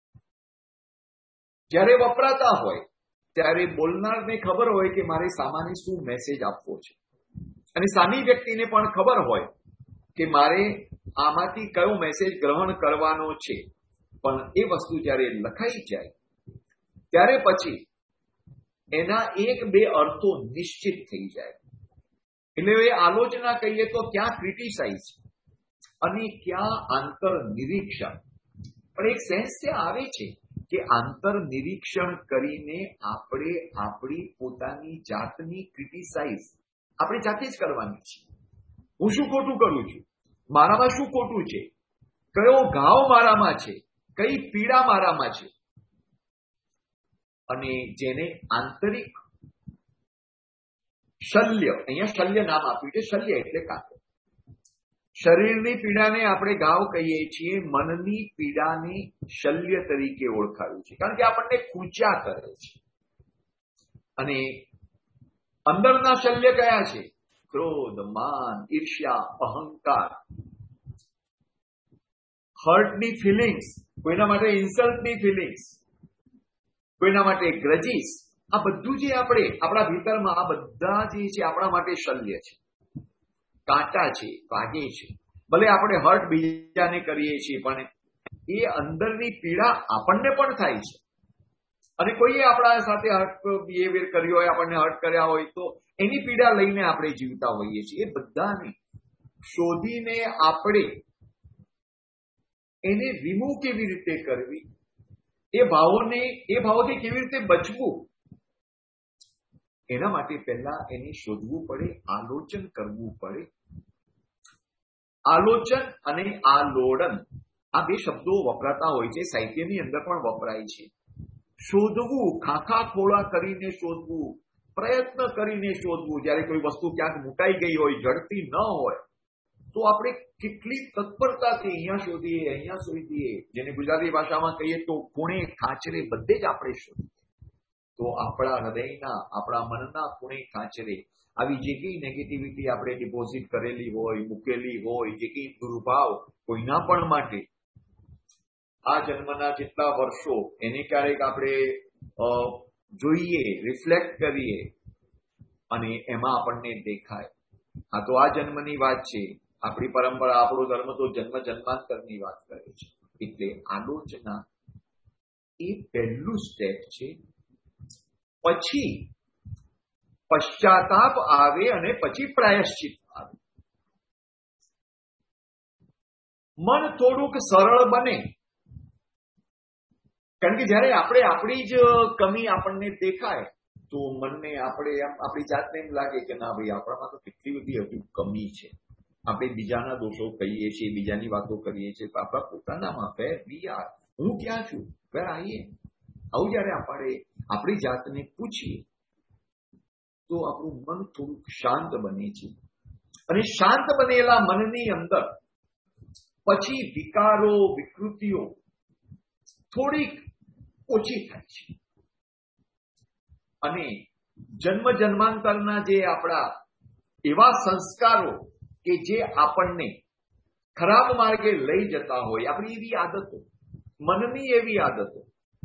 જ્યારે વપરાતા હોય ત્યારે બોલનારને ખબર હોય કે મારે સામાને શું મેસેજ આપવો છે, અને સામી વ્યક્તિને પણ ખબર હોય કે મારે આમાંથી કયો મેસેજ ગ્રહણ કરવાનો છે. પણ એ વસ્તુ જ્યારે લખાઈ જાય ત્યારે પછી એના એક બે અર્થો નિશ્ચિત થઈ જાય. એટલે એ આલોચના કહીએ તો ક્યાં ક્રિટિસાઇઝ અને ક્યાં આંતર નિરીક્ષણ. પણ એક સેન્સ ત્યાં આવે છે કે આંતર નિરીક્ષણ કરીને આપણે આપણી પોતાની જાતની ક્રિટિસાઇઝ આપણે જાતે જ કરવાની છે. હું શું ખોટું કરું છું, મારામાં શું ખોટું છે, કયો ઘાવ મારામાં છે, કઈ પીડા મારામાં છે. અને જેને આંતરિક શલ્ય, અહીંયા શલ્ય નામ આપ્યું છે, શલ્ય એટલે કાંટો. શરીરની પીડાને આપણે ઘાવ કહીએ છીએ, મનની પીડાને શલ્ય તરીકે ઓળખાવ્યું છે, કારણ કે આપણને ખૂંચ્યા કરે છે. અને અંદરના શલ્ય કયા છે? ક્રોધ, માન, ઈર્ષ્યા, અહંકાર, હર્ટની ફિલિંગ્સ, કોઈના માટે ઇન્સલ્ટની ફિલિંગ્સ, કોઈના માટે ગ્રજીસ, આ બધું જે આપણે આપણા ભીતરમાં આ બધા જે છે આપણા માટે શલ્ય છે, કાંટા છે, વાગે છે. ભલે આપણે હર્ટ બીજાને કરીએ છીએ, પણ એ અંદરની પીડા આપણને પણ થાય છે. અને કોઈએ આપણા સાથે હર્ટ બિહેવિયર કર્યો હોય, આપણને હર્ટ કર્યા હોય, તો એની પીડા લઈને આપણે જીવતા હોઈએ છીએ. એ બધાને શોધીને આપણે એને રિમૂવ કેવી રીતે કરવી, એ ભાવોને એ ભાવોથી કેવી રીતે બચવું, એના માટે પહેલા એને શોધવું પડે, આલોચન કરવું પડે. આલોચન અને આલોડન આ બે શબ્દો વપરાતા હોય છે, સાહિત્યની અંદર પણ વપરાય છે. શોધવું, ખાખા ખોળા કરીને શોધવું, પ્રયત્ન કરીને શોધવું. જ્યારે કોઈ વસ્તુ ક્યાંક મુકાઈ ગઈ હોય, જડતી ન હોય, તો આપણે કેટલી તત્પરતાથી અહીંયા શોધીએ, અહીંયા શોધીએ. જેને ગુજરાતી ભાષામાં કહીએ તો ખૂણે ખાંચરે બધે જ આપણે શોધીએ. તો આપણા હૃદયના, આપણા મનના ખૂણે ખાંચરે આવી જે કઈ નેગેટિવિટી આપણે ડિપોઝિટ કરેલી હોય, મૂકેલી હોય, જે કઈ દુર્ભાવ કોઈના પણ માટે, આ જન્મના જેટલા વર્ષો એને ક્યારેક આપણે જોઈએ, રિફ્લેક્ટ કરીએ અને એમાં આપણને દેખાય આ તો આ જન્મની વાત છે. આપણી પરંપરા, આપણો ધર્મ તો જન્મ જન્માંતરની વાત કરે છે. એટલે આલોચના એ પહેલું સ્ટેપ છે. પછી પશ્ચાતાપ આવે અને પછી પ્રાયશ્ચિત આવે. મન થોડુંક સરળ બને, કારણ કે જયારે આપણે આપણી જ કમી આપણને દેખાય તો મનને આપણે આપણી જાતને એમ લાગે કે ના ભાઈ, આપણામાં તો કેટલી બધી હજુ કમી છે. આપણે બીજાના દોષો કહીએ છીએ, બીજાની વાતો કરીએ છીએ, તો આપણા પોતાનામાં વેર વી આર, હું ક્યાં છું, વેર આઈએ. આવું જયારે આપણે આપણી જાતને પૂછીએ તો આપણું મન થોડુંક શાંત બને છે. અને શાંત બનેલા મનની અંદર પછી વિકારો, વિકૃતિઓ થોડીક ઓછી થાય છે. અને જન્મ જન્માંતરના જે આપણા એવા સંસ્કારો કે જે આપણને ખરાબ માર્ગે લઈ જતા હોય, આપણી એવી આદતો, મનની એવી આદતો,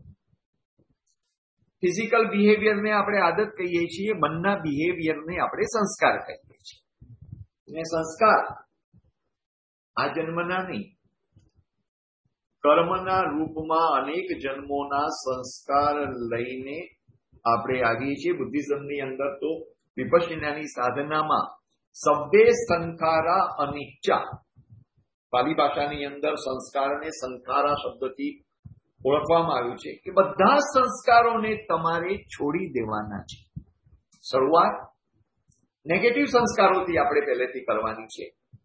ફિઝિકલ બિહેવિયરને આપણે આદત કહીએ છીએ, મનના બિહેવિયરને આપણે સંસ્કાર કહીએ છીએ. અને સંસ્કાર આ જન્મના નહીં, કર્મના રૂપમાં અનેક જન્મોના સંસ્કાર લઈને આપણે આવીએ છીએ. બુદ્ધિઝમની અંદર તો વિપશ્યનાની સાધનામાં સબ્બે સંખારા અનિચ્ચા, પાલી ભાષાની અંદર સંસ્કારને સંખારા શબ્દથી ઓળખવામાં આવ્યું છે કે બધા સંસ્કારોને તમારે છોડી દેવાના છે. શરૂઆત નેગેટિવ સંસ્કારોથી આપણે પહેલેથી કરવાની છે.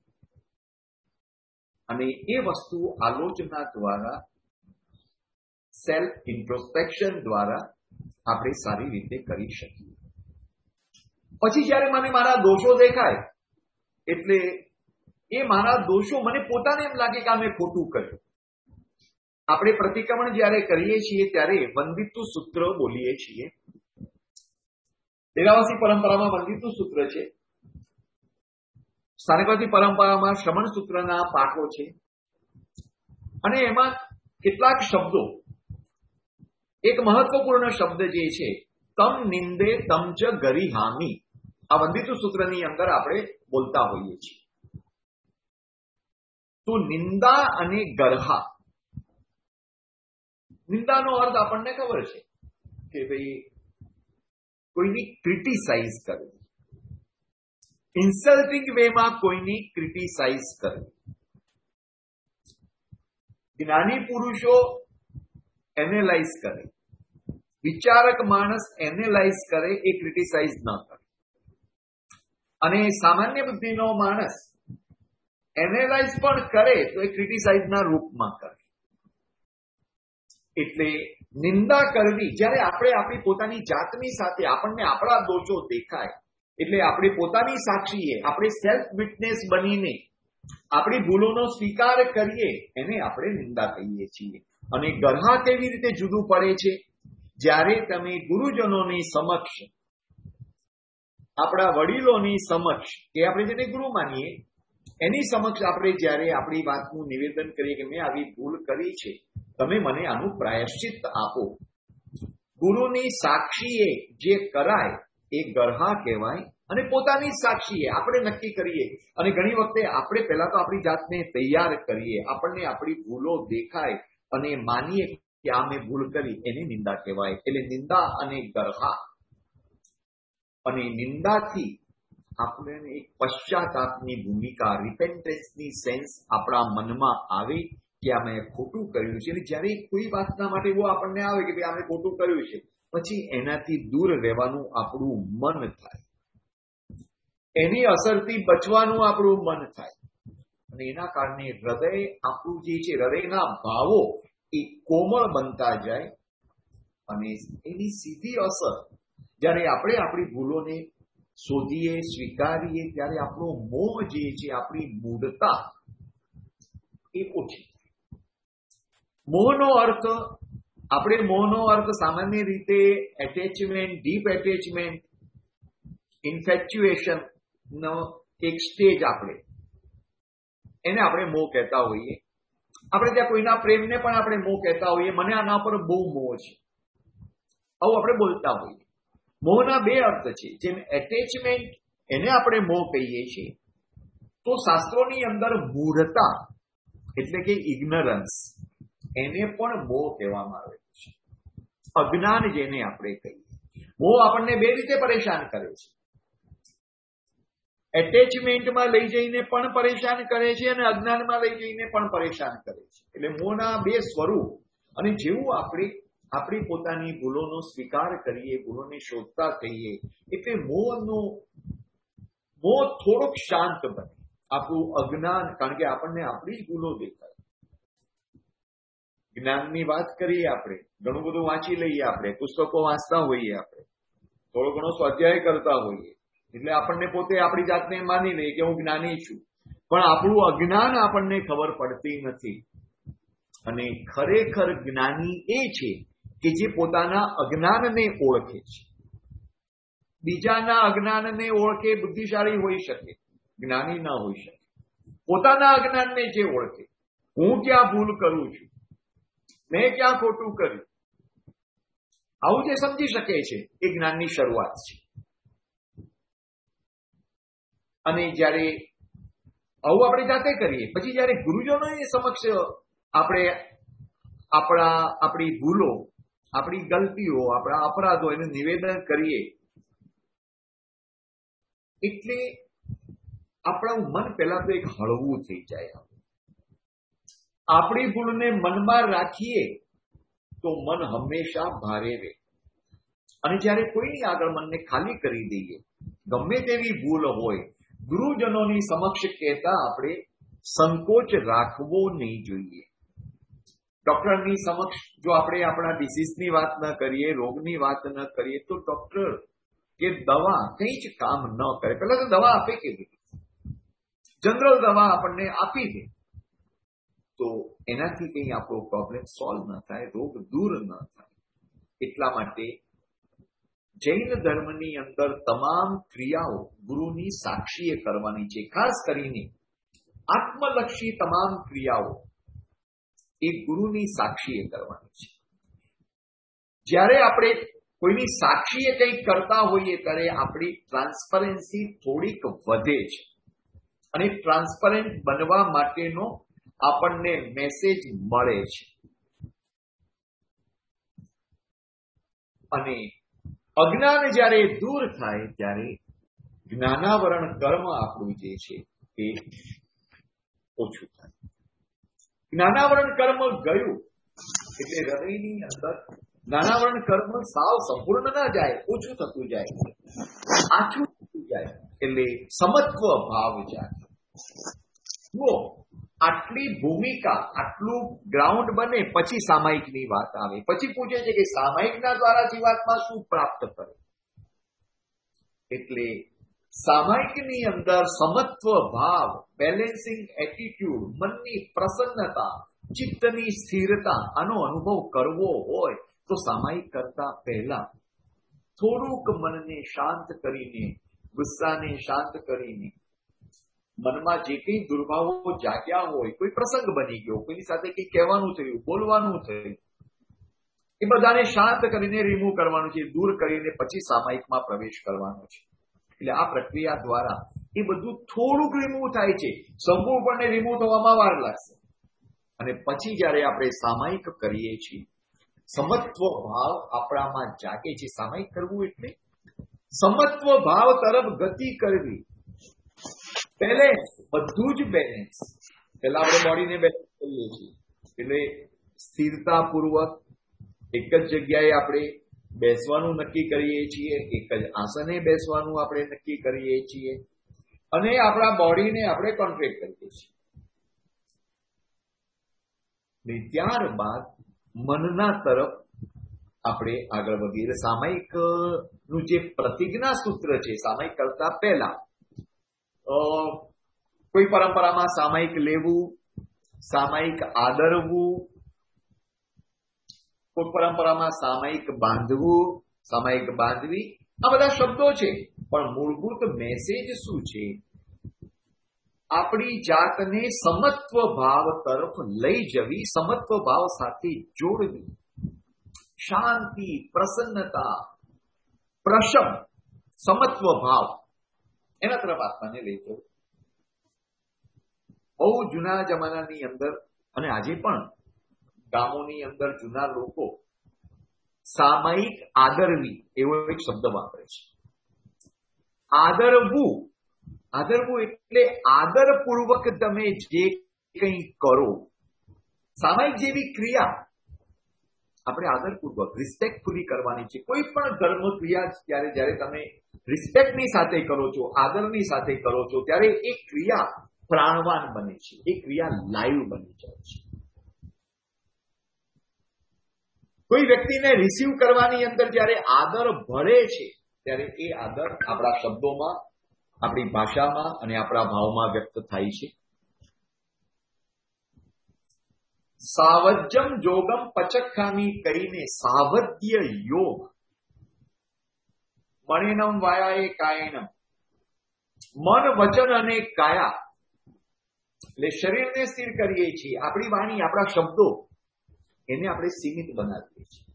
અને એ વસ્તુ આલોચના દ્વારા, સેલ્ફ ઇન્ટ્રોસ્પેક્શન દ્વારા આપણે સારી રીતે કરી શકીએ. પછી જયારે મને મારા દોષો દેખાય, એટલે એ મારા દોષો મને પોતાને એમ લાગે કે આ મેં ખોટું કર્યું. આપણે પ્રતિક્રમણ જયારે કરીએ છીએ ત્યારે વંદિતુ સૂત્ર બોલીએ છીએ. દેરાવાસી પરંપરામાં વંદિતુ સૂત્ર છે, સ્થાનિકવાદી પરંપરામાં શ્રમણ સૂત્રના પાઠો છે. અને એમાં કેટલાક શબ્દો, એક મહત્વપૂર્ણ શબ્દ જે છે તમ નિંદે તમ ચ ગરિહામી, આ વંદિતુ સૂત્રની અંદર આપણે બોલતા હોઈએ છીએ. તો નિંદા અને ગરહા, નિંદાનો અર્થ આપણને ખબર છે કે ભાઈ કોઈની ક્રિટિસાઇઝ કરવી, ઇન્સલ્ટિંગ વેમાં કોઈની ક્રિટિસાઇઝ કરવી. જ્ઞાની પુરુષો એનેલાઇઝ કરે, વિચારક માણસ એનેલાઇઝ કરે, એ ક્રિટિસાઇઝ ન કરે. અને સામાન્ય બુદ્ધિનો માણસ એનેલાઇઝ પણ કરે તો એ ક્રિટિસાઇઝના રૂપમાં કરે. એટલે નિંદા કરવી, જ્યારે આપણે આપણી પોતાની જાતની સાથે આપણને આપણા દોષો દેખાય, એટલે આપણે પોતાની સાક્ષીએ, આપણે સેલ્ફ વિટનેસ બનીને આપણી ભૂલોનો સ્વીકાર કરીએ, એને આપણે નિંદા કહીએ છીએ. અને ગરહા કેવી રીતે જુદું પડે છે? જ્યારે તમે ગુરુજનોની સમક્ષ, આપણા વડીલોની સમક્ષ, કે આપણે જેને ગુરુ માનીએ એની સમક્ષ આપણે જ્યારે આપણી વાતનું નિવેદન કરીએ કે મેં આવી ભૂલ કરી છે, તમે મને આનું પ્રાયશ્ચિત આપો, ગુરુની સાક્ષીએ જે કરાય એ ગરહા કહેવાય, અને પોતાની સાક્ષીએ આપણે નક્કી કરીએ. અને ઘણી વખતે આપણે પહેલા તો આપણી જાતને તૈયાર કરીએ, આપણને આપણી ભૂલો દેખાય અને માનીએ કે આ મેં ભૂલ કરી, એને નિંદા કહેવાય. એટલે નિંદા અને ગરહા. અને નિંદાથી આપણે એક પશ્ચાતાપની ભૂમિકા, રિપેન્ટન્સની સેન્સ આપણા મનમાં આવે કે આ મેં ખોટું કર્યું છે. જ્યારે કોઈ વાતના માટે એવો આપણને આવે કે ભાઈ અમે ખોટું કર્યું છે, પછી એનાથી દૂર રહેવાનું આપણું મન થાય, એની અસરથી બચવાનું આપણું મન થાય. અને એના કારણે હૃદય આપણું જે છે, હૃદયના ભાવો એ કોમળ બનતા જાય. અને એની સીધી અસર જ્યારે આપણે આપણી ભૂલોને શોધીએ, સ્વીકારીએ, ત્યારે આપણો મોહ જે છે, આપણી મૂઢતા એ ઓછી. મોહનો અર્થ, આપણે મોહનો અર્થ સામાન્ય રીતે એટેચમેન્ટ, ડીપ એટેચમેન્ટ, ઇન્ફેચ્યુએશન નો એક સ્ટેજ, આપણે એને આપણે મોહ કહેતા હોઈએ. આપણે ત્યાં કોઈના પ્રેમને પણ આપણે મોહ કહેતા હોઈએ. મને આના પર બહુ મોહ છે, આવું આપણે બોલતા હોઈએ. મોહના બે અર્થ છે. જેમ એટેચમેન્ટ એને આપણે મોહ કહીએ છીએ, તો શાસ્ત્રોની અંદર મૂઢતા એટલે કે ઇગ્નરન્સ એને પણ મોહ કહેવામાં આવે છે. અજ્ઞાન જેને આપણે કહીએ. મોહ આપણને બે રીતે પરેશાન કરે છે. એટેચમેન્ટમાં લઈ જઈને પણ પરેશાન કરે છે, અને અજ્ઞાનમાં લઈ જઈને પણ પરેશાન કરે છે. એટલે મોહના બે સ્વરૂપ. અને જેવું આપણે આપણી પોતાની ભૂલોનો સ્વીકાર કરીએ, ભૂલોને શોધતા થઈએ, એટલે મોહનો મોહ થોડોક શાંત બને. આપણું અજ્ઞાન, કારણ કે આપણને આપણી જ ભૂલો દેખાય. જ્ઞાનની વાત કરીએ, આપણે ઘણું બધું વાંચી લઈએ, આપણે પુસ્તકો વાંચતા હોઈએ, આપણે થોડો ઘણો સ્વાધ્યાય કરતા હોઈએ, એટલે આપણને પોતે આપણી જાતને માની લઈએ કે હું જ્ઞાની છું. પણ આપણું અજ્ઞાન આપણને ખબર પડતી નથી. અને ખરેખર જ્ઞાની એ છે કે જે પોતાના અજ્ઞાનને ઓળખે છે. બીજાના અજ્ઞાનને ઓળખે બુદ્ધિશાળી હોઈ શકે, જ્ઞાની ના હોઈ શકે. પોતાના અજ્ઞાનને જે ઓળખે, હું ક્યાં ભૂલ કરું છું, મેં ક્યાં ખોટું કર્યું, આવું જે સમજી શકે છે, એ જ્ઞાનની શરૂઆત છે. અને જ્યારે આવું આપણે જાતે કરીએ, પછી જ્યારે ગુરુજનોની સમક્ષ આપણે આપણા આપણી ભૂલો, આપણી ગલતીઓ, આપણા અપરાધો એનું નિવેદન કરીએ, એટલે આપણું મન પહેલા તો એક હળવું થઈ જાય. આપણી ભૂલને મનમાં રાખીએ તો મન હંમેશા ભારે રહે. અને જ્યારે કોઈની આગળ મનને ખાલી કરી દઈએ, ગમે તેવી ભૂલ હોય, ગુરુજનોની સમક્ષ કહેતા આપણે સંકોચ રાખવો નહીં જોઈએ. ડોક્ટરની સમક્ષ જો આપણે આપણા ડિસીઝની વાત ન કરીએ, રોગની વાત ન કરીએ, તો ડોક્ટર કે દવા કંઈ જ કામ ન કરે. પહેલા તો દવા આપે કે જનરલ દવા આપણને આપી દે, તો એનાથી કંઈ આપણો પ્રોબ્લેમ સોલ્વ ન થાય, રોગ દૂર ન થાય. એટલા માટે જૈન ધર્મની અંદર તમામ ક્રિયાઓ ગુરુની સાક્ષીએ કરવાની છે. ખાસ કરીને આત્મલક્ષી તમામ ક્રિયાઓ એ ગુરુની સાક્ષીએ કરવાની છે. જ્યારે આપણે કોઈની સાક્ષીએ કંઈક કરતા હોઈએ, ત્યારે આપણી ટ્રાન્સપરન્સી થોડીક વધે છે. અને ટ્રાન્સપરન્ટ બનવા માટેનો આપણને મેસેજ મળે છે. અને અજ્ઞાન જ્યારે દૂર થાય, ત્યારે જ્ઞાનાવરણ કર્મ આપણું જે છે એ ઓછું થાય. જ્ઞાનાવરણ કર્મ ગયું એટલે હૃદયની અંદર જ્ઞાનાવરણ કર્મ સાવ સંપૂર્ણ ના જાય, ઓછું થતું જાય, આછું થતું જાય. એટલે સમત્વ ભાવ જાય. જુઓ, આટલી ભૂમિકા, આટલું ગ્રાઉન્ડ બને, પછી સામાયિકની વાત આવે. પછી પૂછે છે કે સામાયિકના દ્વારા જીવાત્મા શું પ્રાપ્ત કરે. એટલે સામાયિકની અંદર સમત્વ ભાવ, બેલેન્સિંગ એટીટ્યુડ, મનની પ્રસન્નતા, ચિત્તની સ્થિરતા, આનો અનુભવ કરવો હોય તો સામાયિક કરતા પહેલા થોડુંક મનને શાંત કરીને, ગુસ્સાને શાંત કરીને, મનમાં જે કંઈ દુર્ભાવો જાગ્યા હોય, કોઈ પ્રસંગ બની ગયો, કોઈની સાથે કંઈ કહેવાનું થયું, બોલવાનું થયું, એ બધાને શાંત કરીને રિમૂવ કરવાનું છે, દૂર કરીને પછી સામાયિકમાં પ્રવેશ કરવાનો છે. એટલે આ પ્રક્રિયા દ્વારા એ બધું થોડુંક રિમૂવ થાય છે, સંપૂર્ણપણે રિમૂવ થવામાં વાર લાગશે. અને પછી જયારે આપણે સામાયિક કરીએ છીએ, સમત્વ ભાવ આપણામાં જાગે છે. સામાયિક કરવું એટલે સમત્વ ભાવ તરફ ગતિ કરવી. બેલેન્સ, બધું જ બેલેન્સ. પેલા આપણે બોડીને બેલેન્સ કરીએ છીએ, એટલે સ્થિરતાપૂર્વક એક જ જગ્યાએ આપણે બેસવાનું નક્કી કરીએ છીએ, એક જ આસને બેસવાનું આપણે નક્કી કરીએ છીએ, અને આપણા બોડીને આપણે કોન્ટ્રેક્ટ કરીએ છીએ. ત્યારબાદ મનના તરફ આપણે આગળ વધીએ. સામાયિક નું જે પ્રતિજ્ઞા સૂત્ર છે, સામાયિક કરતા પહેલા કોઈ પરંપરામાં સામાયિક લેવું, સામાયિક આદરવું, કોઈ પરંપરામાં સામાયિક બાંધવું, સામાયિક બાંધવી, આ બધા શબ્દો છે. પણ મૂળભૂત મેસેજ શું છે? આપણી જાતને સમત્વ ભાવ તરફ લઈ જવી, સમત્વ ભાવ સાથે જોડવી, શાંતિ, પ્રસન્નતા, પ્રશમ, સમત્વ ભાવ, એના તરફ આત્માને લઈ જવું. બહુ જૂના જમાનાની અંદર અને આજે પણ ગામોની અંદર જૂના લોકો સામાયિક આદરવી એવો એક શબ્દ વાપરે છે. આદરવું, આદરવું એટલે આદરપૂર્વક તમે જે કંઈ કરો, સામાયિક જેવી ક્રિયા આપણે આદરપૂર્વક રિસ્પેક્ટફુલી કરવાની છે. કોઈ પણ ધર્મ ક્રિયા ત્યારે જ્યારે તમે રિસ્પેક્ટની સાથે કરો છો, આદરની સાથે કરો છો, ત્યારે એ ક્રિયા પ્રાણવાન બને છે, એ ક્રિયા લાઈવ બની જાય છે. કોઈ વ્યક્તિને રિસીવ કરવાની અંદર જ્યારે આદર ભળે છે, ત્યારે એ આદર આપણા શબ્દોમાં, આપણી ભાષામાં અને આપણા ભાવમાં વ્યક્ત થાય છે. સાવજ્યમ જોગમ પચખામી કરીને સાવધ્ય યોગ મણિનમ વાયા એ કાયનમ, મન, વચન અને કાયા, એટલે શરીરને સ્થિર કરીએ છીએ. આપણી વાણી, આપણા શબ્દો, એને આપણે સીમિત બનાવીએ છીએ.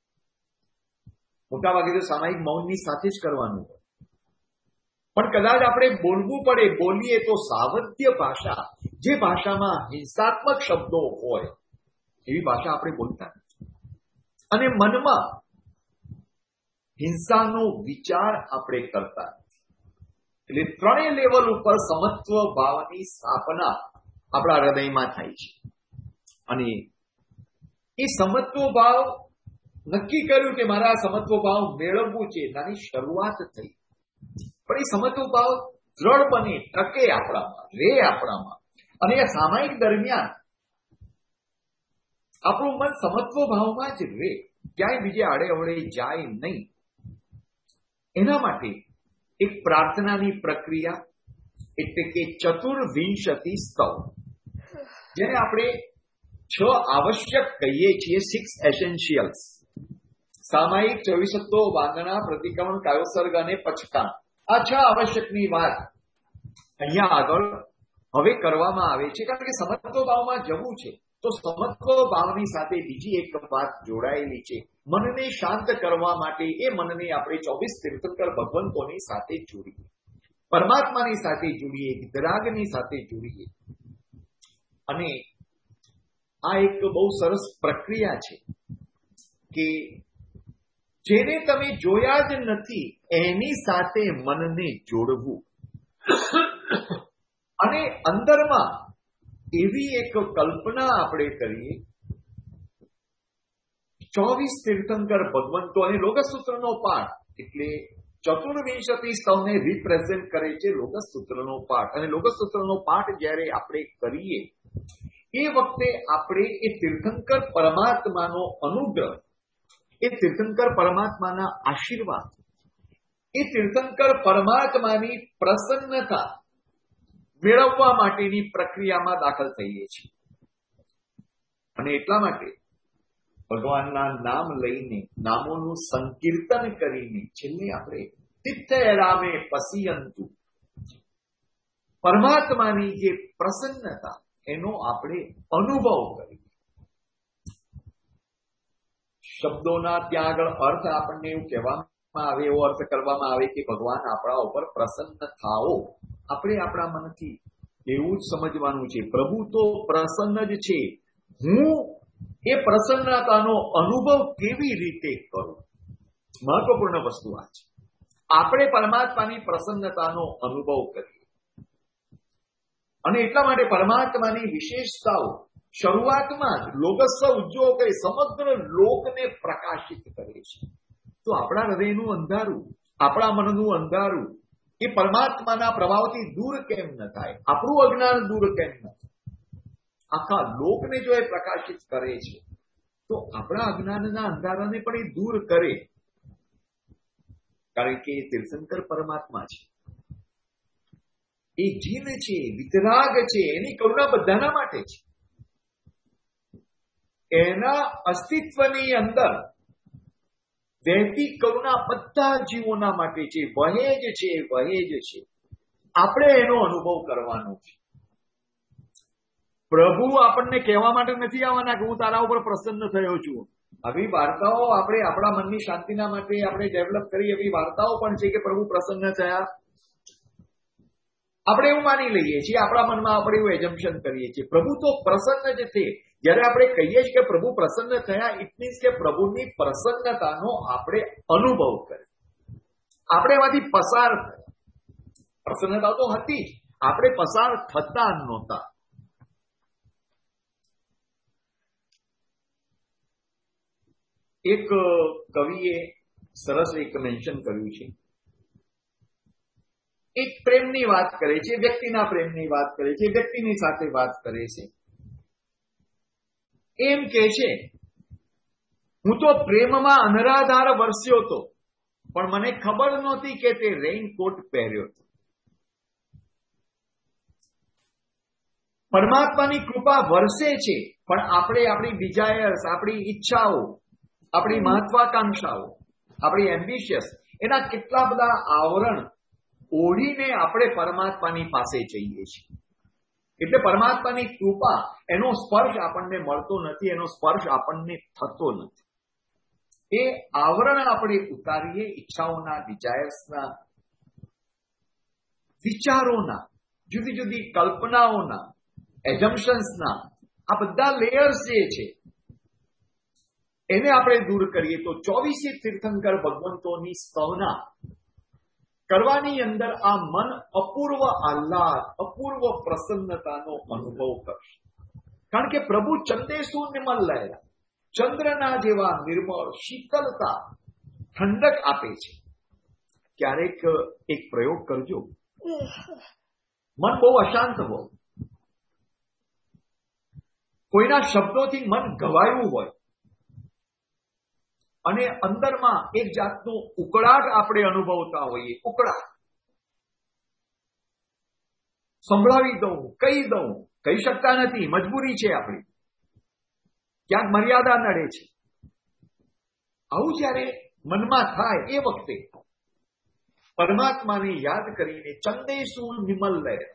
મોટા ભાગે તો સામાયિક મૌનની સાથે જ કરવાનું હોય, પણ કદાચ આપણે બોલવું પડે, બોલીએ તો સાવધ્ય ભાષા, જે ભાષામાં હિંસાત્મક શબ્દો હોય એવી ભાષા આપણે બોલતા નથી. અને મનમાં હિંસાનો વિચાર આપણે કરતા નથી. એટલે ત્રણેય લેવલ ઉપર સમત્વ ભાવની સ્થાપના આપણા હૃદયમાં થાય છે. અને એ સમત્વ ભાવ નક્કી કર્યું કે મારા સમત્વ ભાવ મેળવવું છે, નાની શરૂઆત થઈ. પણ એ સમત્વ ભાવ દ્રઢ બને, ટકે આપણામાં, રે આપણામાં. અને આ સામાયિક દરમિયાન આપણું મન સમત્વ ભાવમાં જ રે, ક્યાંય બીજે આડે અવડે જાય નહીં. એના માટે એક પ્રાર્થનાની પ્રક્રિયા, એટલે કે ચતુર્વિંશતિ સ્તવ, જેને આપણે છ આવશ્યક કહીએ છીએ, સિક્સ એસેન્શિયલ્સ. સામાયિક, ચોવીસત્તો, વાંદના, પ્રતિક્રમણ, કાયોસર્ગ અને પચકામ, આ છ આવશ્યકની વાત અહીંયા આગળ હવે કરવામાં આવે છે. કારણ કે સમત્વ ભાવમાં જવું છે તો સમત્વ ભાવની સાથે બીજી એક વાત જોડાયેલી છે. મનને શાંત કરવા માટે એ મનને આપણે ચોવીસ તીર્થંકર ભગવંતોની સાથે જોડીએ, પરમાત્માની સાથે જોડીએ, વિતરાગની સાથે જોડીએ. અને આ એક બહુ સરસ પ્રક્રિયા છે કે જેને તમે જોયા જ નથી એની સાથે મનને જોડવું. અને અંદરમાં એવી એક કલ્પના આપણે કરીએ, ચોવીસ તીર્થંકર ભગવંતો અને લોકસૂત્રનો પાઠ, એટલે ચતુર્વિંશતિ સ્તવને રિપ્રેઝેન્ટ કરે છે લોકસૂત્રનો પાઠ. અને લોકસૂત્રનો પાઠ જ્યારે આપણે કરીએ એ વખતે આપણે એ તીર્થંકર પરમાત્માનો અનુગ્રહ, એ તીર્થંકર પરમાત્માના આશીર્વાદ, એ તીર્થંકર પરમાત્માની પ્રસન્નતા મેળવવા માટેની પ્રક્રિયામાં દાખલ થઈએ છીએ. અને એટલા માટે ભગવાનના નામ લઈને, નામોનું સંકીર્તન કરીને છેલ્લે આપણે તિથ્યરામે પસિયંતુ, પરમાત્માની જે પ્રસન્નતા એનો આપણે અનુભવ કરીએ. શબ્દોના ત્યાં આગળ અર્થ આપણને એવું કહેવામાં આવે, એવો અર્થ કરવામાં આવે કે ભગવાન આપણા ઉપર પ્રસન્ન થાઓ. આપણે આપણા મનથી એવું જ સમજવાનું છે, પ્રભુ તો પ્રસન્ન જ છે. હું એ પ્રસન્નતાનો અનુભવ કેવી રીતે કરું? મહત્વપૂર્ણ વસ્તુ આ છે. આપણે પરમાત્માની પ્રસન્નતાનો અનુભવ કરીએ, અને એટલા માટે પરમાત્માની વિશેષતાઓ શરૂઆતમાં જ લોગસ ઉજ્જવલ કરી સમગ્ર લોકને પ્રકાશિત કરે છે. તો આપણા હૃદયનું અંધારું, આપણા મનનું અંધારું એ પરમાત્માના પ્રભાવથી દૂર કેમ ન થાય? આપણું અજ્ઞાન દૂર કેમ ન થાય? આખા લોકને જો એ પ્રકાશિત કરે છે, તો આપણા અજ્ઞાનના અંધારાને પણ એ દૂર કરે, કારણ કે એ તીર્થંકર પરમાત્મા છે, એ જીન છે, વિતરાગ છે, એની કરુણા બધાના માટે છે. એના અસ્તિત્વની અંદર વહેતી કરુણા બધા જીવોના માટે છે, વહે જ છે, વહે જ છે. આપણે એનો અનુભવ કરવાનો છે. પ્રભુ આપણને કહેવા માટે નથી આવવાના કે હું તારા ઉપર પ્રસન્ન થયો છું. આવી વાર્તાઓ આપણે આપણા મનની શાંતિના માટે આપણે ડેવલપ કરી એવી વાર્તાઓ પણ છે કે પ્રભુ પ્રસન્ન થયા. આપણે એવું માની લઈએ છીએ, આપણા મનમાં આપણે એવું એઝમ્પશન કરીએ છીએ. પ્રભુ તો પ્રસન્ન જ છે. જ્યારે આપણે કહીએ છીએ કે પ્રભુ પ્રસન્ન થયા, ઇટ મીન્સ કે પ્રભુની પ્રસન્નતાનો આપણે અનુભવ કરીએ, આપણે એમાંથી પસાર થયા. પ્રસન્નતા તો હતી જ, આપણે પસાર થતા નહોતા. એક કવિએ સરસ એક મેન્શન કર્યું છે. એક પ્રેમની વાત કરે છે, વ્યક્તિના પ્રેમની વાત કરે છે, વ્યક્તિની સાથે વાત કરે છે. એમ કે છે, હું તો પ્રેમમાં અનરાધાર વરસ્યો હતો, પણ મને ખબર નહોતી કે તે રેઇનકોટ પહેર્યો હતો. પરમાત્માની કૃપા વરસે છે, પણ આપણે આપણી ડિઝાયર્સ, આપણી ઈચ્છાઓ, આપણી મહત્વાકાંક્ષાઓ, આપણી એમ્બિશિયસ, એના કેટલા બધા આવરણ ઓઢીને આપણે પરમાત્માની પાસે જઈએ છીએ. એટલે પરમાત્માની કૃપા, એનો સ્પર્શ આપણને મળતો નથી, એનો સ્પર્શ આપણને થતો નથી. એ આવરણ આપણે ઉતારીએ ઈચ્છાઓના, ડિઝાયર્સના, વિચારોના, જુદી જુદી કલ્પનાઓના, એઝમ્પશન્સના, આ બધા લેયર્સ જે છે એને આપણે દૂર કરીએ તો ચોવીસે તીર્થંકર ભગવંતોની સ્તવના કરવાની અંદર આ મન અપૂર્વ આહ્લાદ, અપૂર્વ પ્રસન્નતાનો અનુભવ કરશે. કારણ કે પ્રભુ ચંદેસુ નિર્મલ લહેરા, ચંદ્રના જેવા નિર્મળ, શીતલતા, ઠંડક આપે છે. ક્યારેક એક પ્રયોગ કરજો. મન બહુ અશાંત હોય, કોઈના શબ્દોથી મન ઘવાયું હોય, અને અંદરમાં એક જાતનો ઉકળાટ આપણે અનુભવતા હોઈએ. ઉકળાટ સંભળાવી દઉં, કહી દઉં, કહી શકતા નથી, મજબૂરી છે આપણી, ક્યાંક મર્યાદા નડે છે. આવું જ્યારે મનમાં થાય એ વખતે પરમાત્માને યાદ કરીને ચંદેસુ નિર્મલ લહેરા,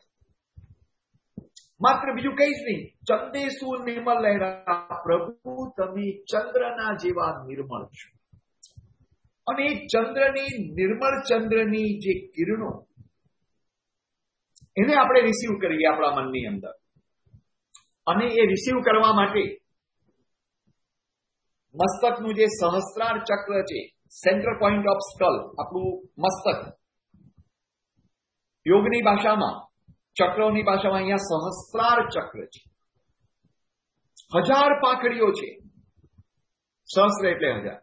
માત્ર બીજું કઈ જ નહીં, ચંદેસુ નિર્મલ લહેરા, પ્રભુ તમે ચંદ્રના જેવા નિર્મળ છો. અને એ ચંદ્રની, નિર્મળ ચંદ્રની જે કિરણો, એને આપણે રિસીવ કરીએ આપણા મનની અંદર. અને એ રિસીવ કરવા માટે મસ્તકનું જે સહસ્ત્રાર ચક્ર છે, સેન્ટ્રલ પોઈન્ટ ઓફ સ્કલ, આપણું મસ્તક, યોગની ભાષામાં, ચક્રોની ભાષામાં અહીંયા સહસ્ત્રાર ચક્ર છે. હજાર પાંખડીઓ છે. સહસ્ત્ર એટલે હજાર.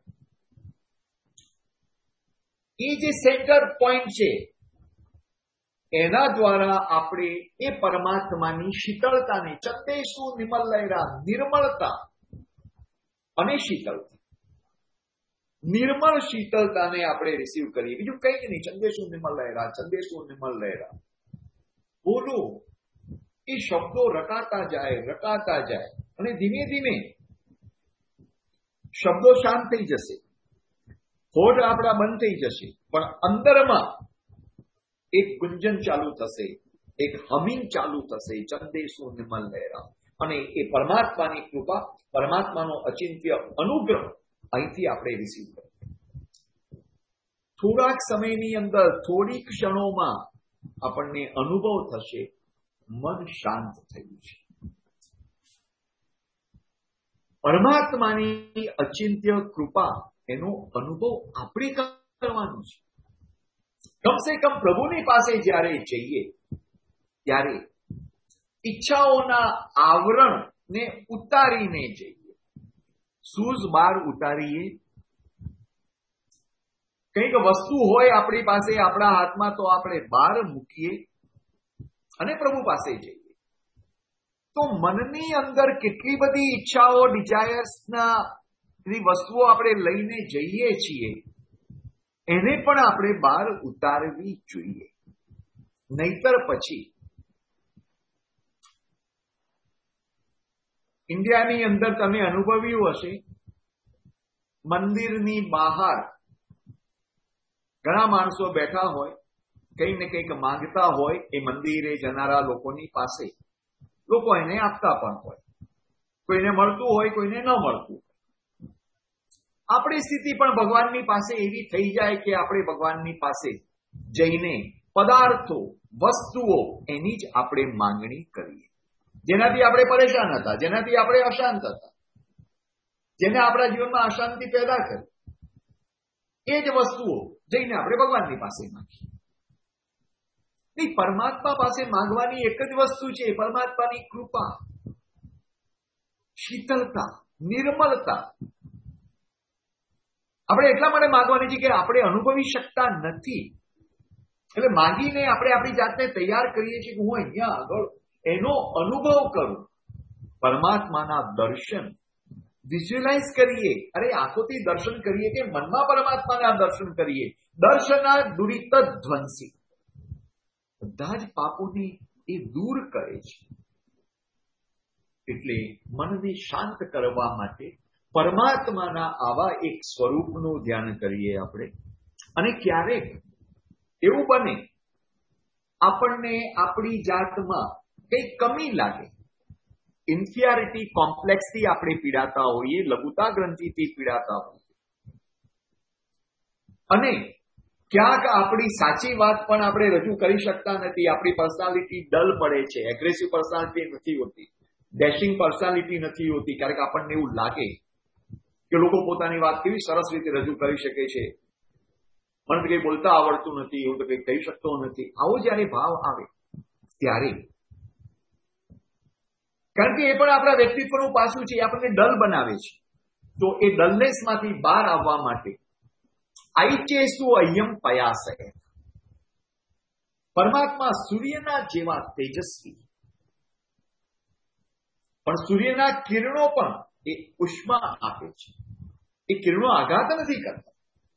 એ જે સેન્ટર પોઈન્ટ છે, એના દ્વારા આપણે એ પરમાત્માની શીતળતાને, ચંદેસુ નિર્મલ લહેરા, નિર્મળતા અને શીતળતા, નિર્મળ શીતળતાને આપણે રિસીવ કરીએ. બીજું કઈ જ નહીં, ચંદેસુ નિર્મલ લહેરા, ચંદેસુ નિર્મલ લહેરા. બોલો, એ શબ્દો રટાતા જાય, રટાતા જાય, અને ધીમે ધીમે શબ્દો શાંત થઈ જશે, હોઠ આપણા બંધ થઈ જશે, પણ અંદરમાં એક ગુંજન ચાલુ થશે, એક હમિંગ ચાલુ થશે, ચંદેસુ નિર્મલ લહેરા. અને એ પરમાત્માની કૃપા, પરમાત્માનો અચિંત્ય અનુગ્રહ અહીંથી આપણે રિસીવ કરીએ. થોડાક સમયની અંદર થોડી ક્ષણોમાં આપણને અનુભવ થશે મન શાંત થયું છે. પરમાત્માની અચિંત્ય કૃપા એનો અનુભવ આપણે કરવાનો છે. કમસે કમ પ્રભુની પાસે જ્યારે જઈએ ત્યારે ઈચ્છાઓના આવરણને ઉતારીને જઈએ. શૂઝ બહાર ઉતારીએ, કંઈક વસ્તુ હોય આપણી પાસે આપણા હાથમાં તો આપણે બહાર મૂકીએ અને પ્રભુ પાસે જઈએ. તો મનની અંદર કેટલી બધી ઈચ્છાઓ, ડિઝાયર્સના વસ્તુઓ આપણે લઈને જઈએ છીએ, એને પણ આપણે બહાર ઉતારવી જોઈએ. નહીતર પછી ઇન્ડિયાની અંદર તમે અનુભવ્યું હશે, મંદિરની બહાર ઘણા માણસો બેઠા હોય, કંઈક ને કંઈક માંગતા હોય એ મંદિરે જનારા લોકોની પાસે. લોકો એને આપતા પણ હોય, કોઈને મળતું હોય, કોઈને ન મળતું. આપણી સ્થિતિ પણ ભગવાનની પાસે એવી થઈ જાય કે આપણે ભગવાનની પાસે જઈને પદાર્થો, વસ્તુઓ એની જ આપણે માંગણી કરીએ, જેનાથી આપણે પરેશાન હતા, જેનાથી આપણે અશાંત હતા, જેને આપણા જીવનમાં અશાંતિ પેદા કરી, એ જ વસ્તુઓ જઈને આપણે ભગવાનની પાસે માંગીએ. નહીં, પરમાત્મા પાસે માંગવાની એક જ વસ્તુ છે, પરમાત્માની કૃપા, શીતળતા, નિર્મળતા. આપણે એટલા માટે માંગવાની છે કે આપણે અનુભવી શકતા નથી, એટલે માંગીને આપણે આપણી જાતને તૈયાર કરીએ છીએ કે હું અહીંયા આગળ એનો અનુભવ કરું. પરમાત્માના દર્શન વિઝ્યુઅલાઇઝ કરીએ, અરે આંખોથી દર્શન કરીએ કે મનમાં પરમાત્માના દર્શન કરીએ. દર્શના દુરિત ધ્વંસી, બધા જ પાપોને એ દૂર કરે છે. એટલે મનને શાંત કરવા માટે પરમાત્માના આવા એક સ્વરૂપનું ધ્યાન કરીએ આપણે. અને ક્યારેક એવું બને આપણને આપણી જાતમાં કંઈ કમી લાગે, ઇન્ફિયારિટી કોમ્પ્લેક્સથી આપણે પીડાતા હોઈએ, લઘુતા ગ્રંથિથી પીડાતા હોઈએ, અને ક્યાંક આપણી સાચી વાત પણ આપણે રજૂ કરી શકતા નથી, આપણી પર્સનાલિટી ડલ પડે છે, એગ્રેસિવ પર્સનાલિટી નથી હોતી, ડેશિંગ પર્સનાલિટી નથી હોતી. ક્યારેક આપણને એવું લાગે કે લોકો પોતાની વાત કેવી સરસ રીતે રજૂ કરી શકે છે, મને તો કંઈ બોલતા આવડતું નથી, હું તો કંઈ કહી શકતો નથી. આવો જયારે ભાવ આવે ત્યારે, કારણ કે એ પણ આપણા વ્યક્તિત્વનું પાસું છે, એ આપણને ડલ બનાવે છે. તો એ ડલનેસમાંથી બહાર આવવા માટે આઈચેસુ અયમ પયાસય, પરમાત્મા સૂર્યના જેવા તેજસ્વી, પણ સૂર્યના કિરણો પણ એ ઉષ્મા આપે છે, એ કિરણો આઘાત નથી કરતા.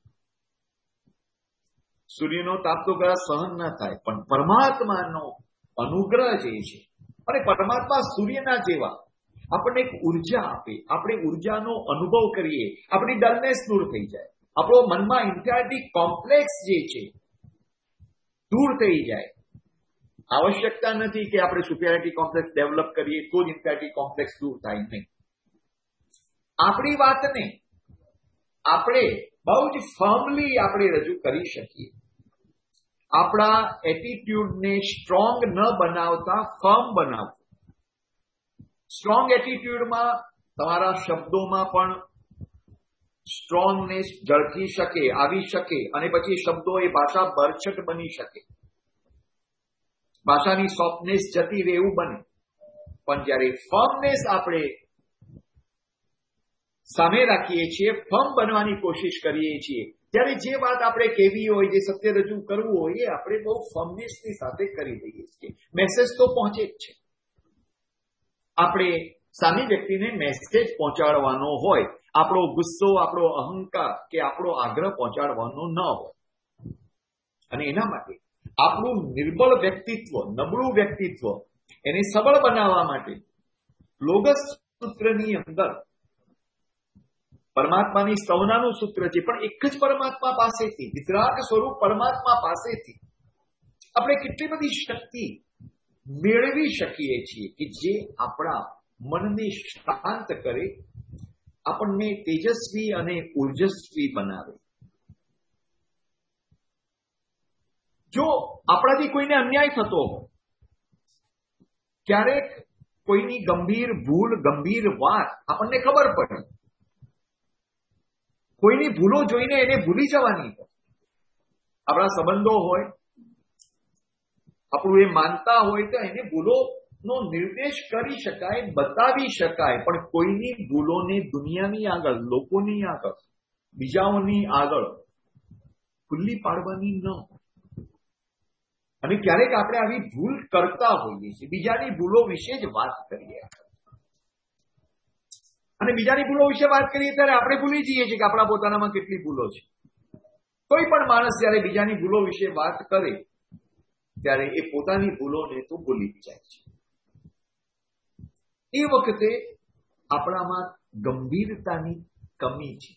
સૂર્યનો તાપ તો ઘણા સહન ના થાય, પણ પરમાત્માનો અનુગ્રહ જે છે, અને પરમાત્મા સૂર્યના જેવા આપણને એક ઉર્જા આપે, આપણે ઉર્જાનો અનુભવ કરીએ, આપણી ડલનેસ દૂર થઈ જાય, આપણો મનમાં ઇન્ફિયારિટી કોમ્પ્લેક્સ જે છે દૂર થઈ જાય. આવશ્યકતા નથી કે આપણે સુપિરિયોરિટી કોમ્પ્લેક્સ ડેવલપ કરીએ તો જ ઇન્ફિયારિટી કોમ્પ્લેક્સ દૂર થાય, નહીં. આપણી વાતને આપણે બહુ જ ફર્મલી આપણે રજૂ કરી શકીએ. આપણા એટીટ્યુડને સ્ટ્રોંગ ન બનાવતા ફર્મ બનાવવું. સ્ટ્રોંગ એટીટ્યુડમાં તમારા શબ્દોમાં પણ સ્ટ્રોંગનેસ ઝળકી શકે, આવી શકે, અને પછી શબ્દો એ ભાષા બરછટ બની શકે, ભાષાની સોફ્ટનેસ જતી રહે એવું બને. પણ જ્યારે ફર્મનેસ આપણે સામે રાખીએ છીએ, ફર્મ બનવાની કોશિશ કરીએ છીએ, ત્યારે જે વાત આપણે કહેવી હોય, જે સત્ય રજૂ કરવું હોય, એ આપણે બહુ ફર્મનેસની સાથે કરી દઈએ છીએ. મેસેજ તો પહોંચે જ છે. આપણે સામી વ્યક્તિને મેસેજ પહોંચાડવાનો હોય, આપણો ગુસ્સો, આપણો અહંકાર કે આપણો આગ્રહ પહોંચાડવાનો ન હોય. અને એના માટે આપણું નિર્બળ વ્યક્તિત્વ, નબળું વ્યક્તિત્વ, એને સબળ બનાવવા માટે લોગસ સૂત્રની અંદર પરમાત્માની સૌનાનું સૂત્ર છે, પણ એક જ પરમાત્મા પાસેથી, વિતરાગ સ્વરૂપ પરમાત્મા પાસેથી આપણે કેટલી બધી શક્તિ મેળવી શકીએ છીએ કે જે આપણા મનને શાંત કરે, આપણને તેજસ્વી અને ઉર્જસ્વી બનાવે. જો આપણાથી કોઈને અન્યાય થતો હોય, ક્યારેક કોઈની ગંભીર ભૂલ, ગંભીર વાત આપણને ખબર પડે, કોઈની ભૂલો જોઈને એને ભૂલી જવાની. આપણા સંબંધો હોય, આપણું એ માનતા હોય તો એને ભૂલોનો નિર્દેશ કરી શકાય, બતાવી શકાય, પણ કોઈની ભૂલોને દુનિયાની આગળ, લોકોની આગળ, બીજાઓની આગળ ખુલ્લી પાડવાની ન. અને ક્યારેક આપણે આવી ભૂલ કરતા હોઈએ છીએ, બીજાની ભૂલો વિશે જ વાત કરીએ, અને બીજાની ભૂલો વિશે વાત કરીએ ત્યારે આપણે ભૂલી જઈએ છીએ કે આપણા પોતાનામાં કેટલી ભૂલો છે. કોઈ પણ માણસ જયારે બીજાની ભૂલો વિશે વાત કરે ત્યારે એ પોતાની ભૂલોને તો ભૂલી જાય છે. એ વખતે આપણામાં ગંભીરતાની કમી છે,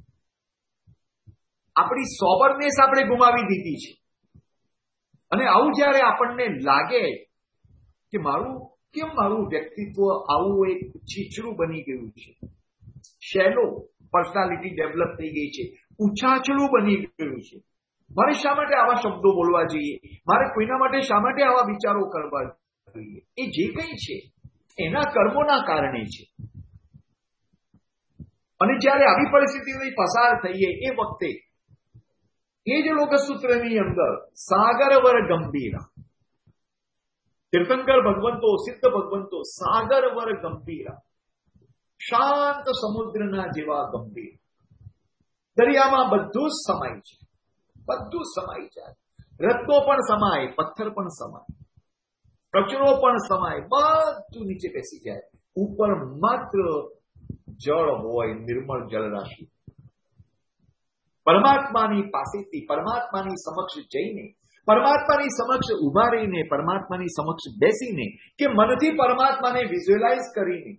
આપણી સોબરનેસ આપણે ગુમાવી દીધી છે. અને આવું જયારે આપણને લાગે કે મારું કેમ મારું વ્યક્તિત્વ આવું એક છીછરું બની ગયું છે, શેલો પર્સનાલિટી ડેવલપ થઈ ગઈ છે, ઉછાછળું બની ગયું છે, મારે શા માટે આવા શબ્દો બોલવા જોઈએ, મારે કોઈના માટે શા માટે આવા વિચારો કરવા જોઈએ, એ જે કંઈ છે એના કર્મોના કારણે છે. અને જ્યારે આવી પરિસ્થિતિથી પસાર થઈએ એ વખતે એ જ લોકસૂત્રની અંદર સાગરવર ગંભીરા, તીર્થંકર ભગવંતો, સિદ્ધ ભગવંતો સાગરવર ગંભીરા, શાંત સમુદ્રના જેવા ગંભીર. દરિયામાં બધું જ સમાય છે, બધું સમાઈ જાય, રત્નો પણ સમાય, પથ્થર પણ સમાય, કચરો પણ સમાય, બધું નીચે બેસી જાય, ઉપર માત્ર જળ હોય, નિર્મળ જળ રાશિ. પરમાત્માની પાસેથી, પરમાત્માની સમક્ષ જઈને, પરમાત્માની સમક્ષ ઉભા રહીને, પરમાત્માની સમક્ષ બેસીને કે મનથી પરમાત્માને વિઝ્યુઅલાઇઝ કરીને,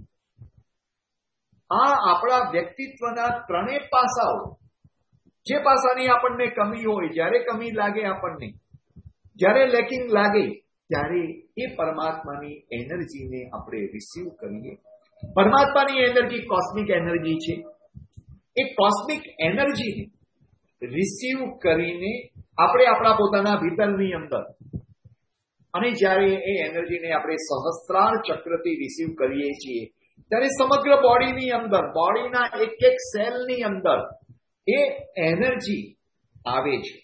આ આપણા વ્યક્તિત્વના ત્રણેય પાસાઓ, જે પાસાની આપણને કમી હોય, જ્યારે કમી લાગે આપણને, જ્યારે લેકિંગ લાગે ત્યારે એ પરમાત્માની એનર્જીને આપણે રિસીવ કરીએ. પરમાત્માની એનર્જી કોસ્મિક એનર્જી છે. એ કોસ્મિક એનર્જીને રિસીવ કરીને આપણે આપણા પોતાના ભીતરની અંદર, અને જ્યારે એ એનર્જીને આપણે સહસ્ત્રાર ચક્રથી રિસીવ કરીએ છીએ ત્યારે સમગ્ર બોડીની અંદર, બોડીના એક એક સેલની અંદર એ એનર્જી આવે છે.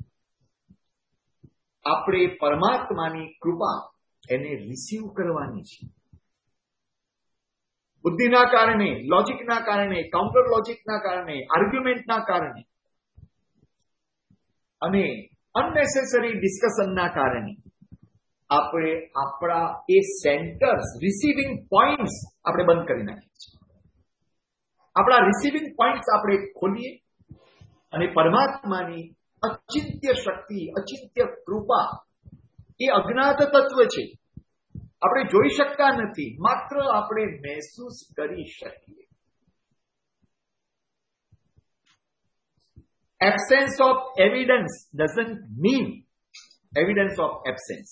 આપણે પરમાત્માની કૃપા એને રિસીવ કરવાની છે. બુદ્ધિના કારણે, લોજિકના કારણે, કાઉન્ટર લોજિકના કારણે, આર્ગ્યુમેન્ટના કારણે અને અનનેસેસરી ડિસ્કશનના કારણે આપણે આપણા એ સેન્ટર્સ, રિસીવિંગ પોઈન્ટ્સ આપણે બંધ કરી નાખીએ છીએ. આપણા રિસીવિંગ પોઈન્ટ્સ આપણે ખોલીએ અને પરમાત્માની અચિંત્ય શક્તિ, અચિંત્ય કૃપા, એ અજ્ઞાત તત્વ છે, આપણે જોઈ શકતા નથી, માત્ર આપણે મહેસૂસ કરી શકીએ. Absence of evidence doesn't mean evidence of absence.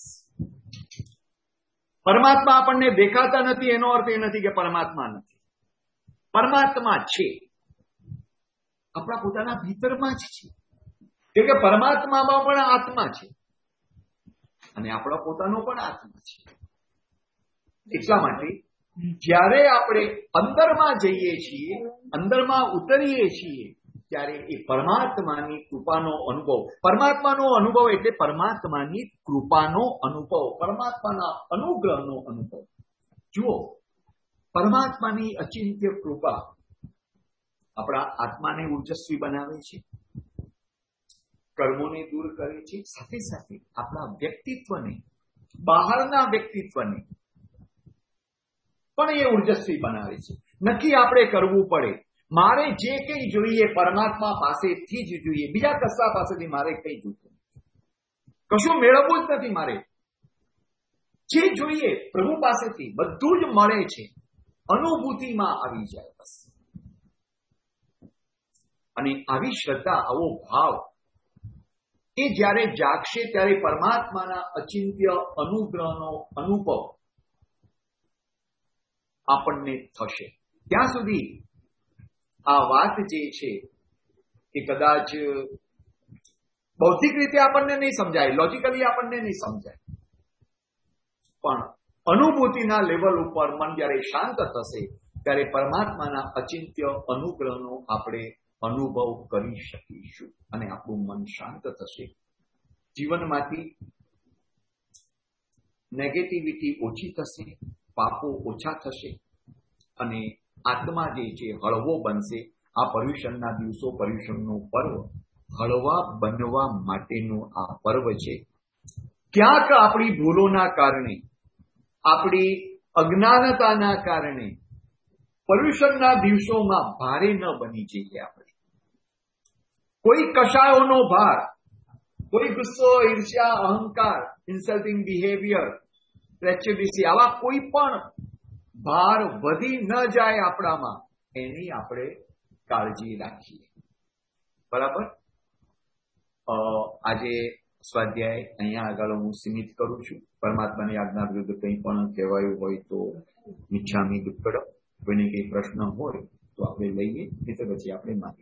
પરમાત્મા આપણને દેખાતા નથી એનો અર્થ એ નથી કે પરમાત્મા નથી. પરમાત્મા છે, આપણા પોતાના ભીતરમાં જ છે. કેમ કે પરમાત્મામાં પણ આત્મા છે અને આપણા પોતાનો પણ આત્મા છે. એટલા માટે જ્યારે આપણે અંદરમાં જઈએ છીએ, અંદરમાં ઉતરીએ છીએ, ત્યારે એ પરમાત્માની કૃપાનો અનુભવ, પરમાત્માનો અનુભવ એટલે પરમાત્માની કૃપાનો અનુભવ, પરમાત્માના અનુગ્રહનો અનુભવ. જુઓ, પરમાત્માની અચિંત્ય કૃપા આપણા આત્માને ઉર્જસ્વી બનાવે છે, કર્મોને દૂર કરે છે, સાથે સાથે આપણા વ્યક્તિત્વને, બહારના વ્યક્તિત્વને પણ એ ઉર્જસ્વી બનાવે છે. નક્કી આપણે કરવું પડે, મારે જે કંઈ જોઈએ પરમાત્મા પાસેથી જ જોઈએ, બીજા કશા પાસેથી મારે કંઈ જોઈતું નથી, કશું મેળવવું જ નથી. મારે જે જોઈએ પ્રભુ પાસેથી બધું જ મળે છે, અનુભૂતિમાં આવી જાય બસ. અને આવી શ્રદ્ધા, આવો ભાવ એ જ્યારે જાગશે ત્યારે પરમાત્માના અચિંત્ય અનુગ્રહનો અનુભવ આપણને થશે. ત્યાં સુધી આ વાત જે છે એ કદાચ બૌદ્ધિક રીતે આપણને નહીં સમજાય, લોજિકલી આપણને નહીં સમજાય, પણ અનુભૂતિના લેવલ ઉપર મન જ્યારે શાંત થશે ત્યારે પરમાત્માના અચિંત્ય અનુગ્રહનો આપણે અનુભવ કરી શકીશું અને આપણું મન શાંત થશે. જીવનમાંથી નેગેટિવિટી ઓછી થશે, પાપો ઓછા થશે અને આત્મા જે છે હળવો બનશે. આ પર્યુષણના દિવસો, પર્યુષણનો પર્વ હળવા બનવા માટેનું આ પર્વ છે. ક્યાંક આપણી ભૂલોના કારણે, આપણી અજ્ઞાનતાના કારણે પર્યુષણના દિવસોમાં ભારે ન બની જઈએ. આપણે કોઈ કશાયોનો ભાર, કોઈ ગુસ્સો, ઈર્ષ્યા, અહંકાર, ઇન્સલ્ટિંગ બિહેવિયર, પ્રેજ્યુડિસ, આવા કોઈ પણ ભાર વધી ન જાય આપણામાં, એની આપણે કાળજી રાખીએ. બરાબર. આજે સ્વાધ્યાય અહીંયા આગળ હું સીમિત કરું છું. પરમાત્માની આજ્ઞા વિરુદ્ધ કંઈ પણ કહેવાયું હોય તો મિચ્છામી દુક્કડ. કોઈને કંઈ પ્રશ્ન હોય તો આપણે લઈએ, નહીં તો પછી આપણે માગીએ.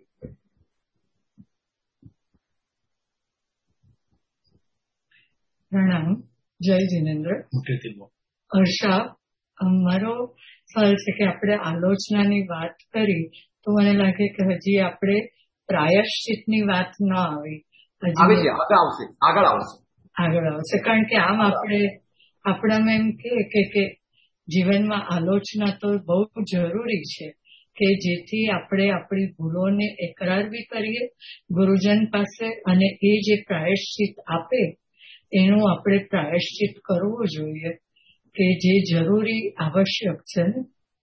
પ્રણામ. જય જિનેન્દ્ર. હર્ષા, મારો સવાલ છે કે આપણે આલોચનાની વાત કરી તો મને લાગે કે હજી આપણે પ્રાયશ્ચિતની વાત ન આવી. હજી આવશે, આગળ આવશે, આગળ આવશે. કારણ કે આમ આપણે આપણામાં એમ કે કે જીવનમાં આલોચના તો બહુ જરૂરી છે કે જેથી આપણે આપણી ભૂલોને એકરાર બી કરીએ ગુરુજન પાસે, અને એ જે પ્રાયશ્ચિત આપે એનું આપણે પ્રાયશ્ચિત કરવું જોઈએ, કે જે જરૂરી આવશ્યક છે ને.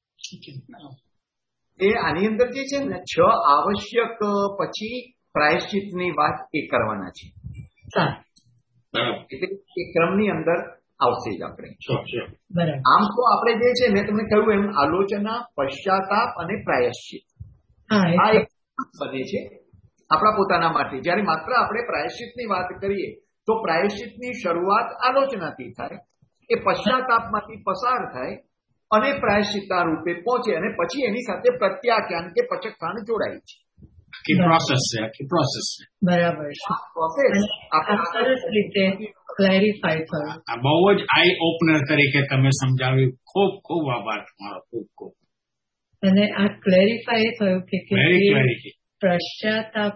એ આની અંદર જે છે ને છ આવશ્યક પછી પ્રાયશ્ચિતની વાત એ કરવાના છે. એટલે એ ક્રમની અંદર આવશે જ આપણે. આમ તો આપણે જે છે મેં તમને કહ્યું એમ આલોચના, પશ્ચાતાપ અને પ્રાયશ્ચિત આ એક બને છે આપણા પોતાના માટે. જયારે માત્ર આપણે પ્રાયશ્ચિતની વાત કરીએ તો પ્રાયશ્ચિતની શરૂઆત આલોચનાથી થાય, એ પશ્ચાતાપમાંથી પસાર થાય અને પ્રાયશ્ચિતના રૂપે પહોંચે અને પછી એની સાથે પ્રત્યાખ્યાન કે પચકખાણ જોડાય છે. આખી પ્રોસેસ છે, આખી પ્રોસેસ છે. બરાબર છે. પ્રોસેસ સરસ રીતે ક્લેરિફાય થયું. બહુ જ આઈ ઓપનર તરીકે તમે સમજાવ્યું. ખૂબ ખૂબ આભાર તમારો. ખૂબ ખૂબ. અને આ ક્લેરિફાય થયું કે પશ્ચાતાપ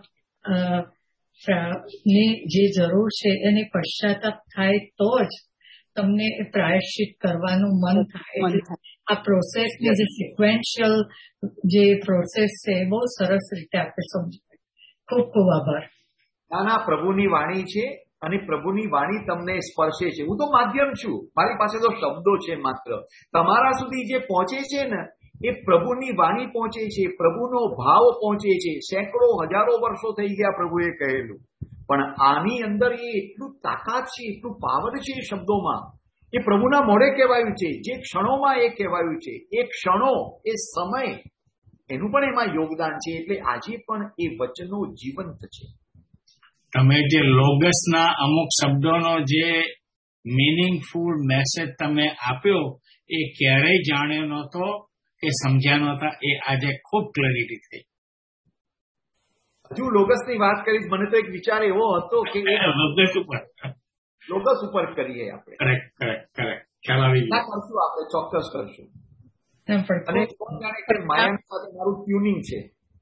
ની જે જરૂર છે એની પશ્ચાતાપ થાય તો જ તમને પ્રાયશ્ચિત કરવાનું મન થાય. આ પ્રોસેસની જે સિક્વેન્શિયલ જે પ્રોસેસ છે એ બહુ સરસ રીતે આપણે સમજાય. ખૂબ ખૂબ આભાર. ના ના, પ્રભુની વાણી છે અને પ્રભુની વાણી તમને સ્પર્શે છે. હું તો માધ્યમ છું, મારી પાસે તો શબ્દો છે માત્ર. તમારા સુધી જે પહોંચે છે ને એ પ્રભુની વાણી પહોંચે છે, પ્રભુનો ભાવ પહોંચે છે. સેંકડો હજારો વર્ષો થઈ ગયા પ્રભુએ કહેલું, પણ આની અંદર એ એટલું તાકાત છે, એટલું પાવર છે શબ્દોમાં. એ પ્રભુના મોઢે કહેવાયું છે, જે ક્ષણોમાં એ કહેવાયું છે. એ ક્ષણો, એ સમય, એનું પણ એમાં યોગદાન છે. એટલે આજે પણ એ વચનો જીવંત છે. તમે જે લોગસના અમુક શબ્દોનો જે મિનિંગફુલ મેસેજ તમે આપ્યો એ ક્યારેય જાણ્યો નહોતો કે સમજ્યા નહોતા, એ આજે ખૂબ ક્લેરિટી થઈ. હજુ લોગસની વાત કરીશ, મને તો એક વિચાર એવો હતો કે લોગસ ઉપર લોગસ ઉપર કરીએ આપણે. કરેક્ટ કરેક્ટ કરેક્ટ ખ્યાલ આવી ગયો. કરશું આપણે, ચોક્કસ કરશું. અને કોણ જાણે કે માયા સાથે મારું ટ્યુનિંગ છે.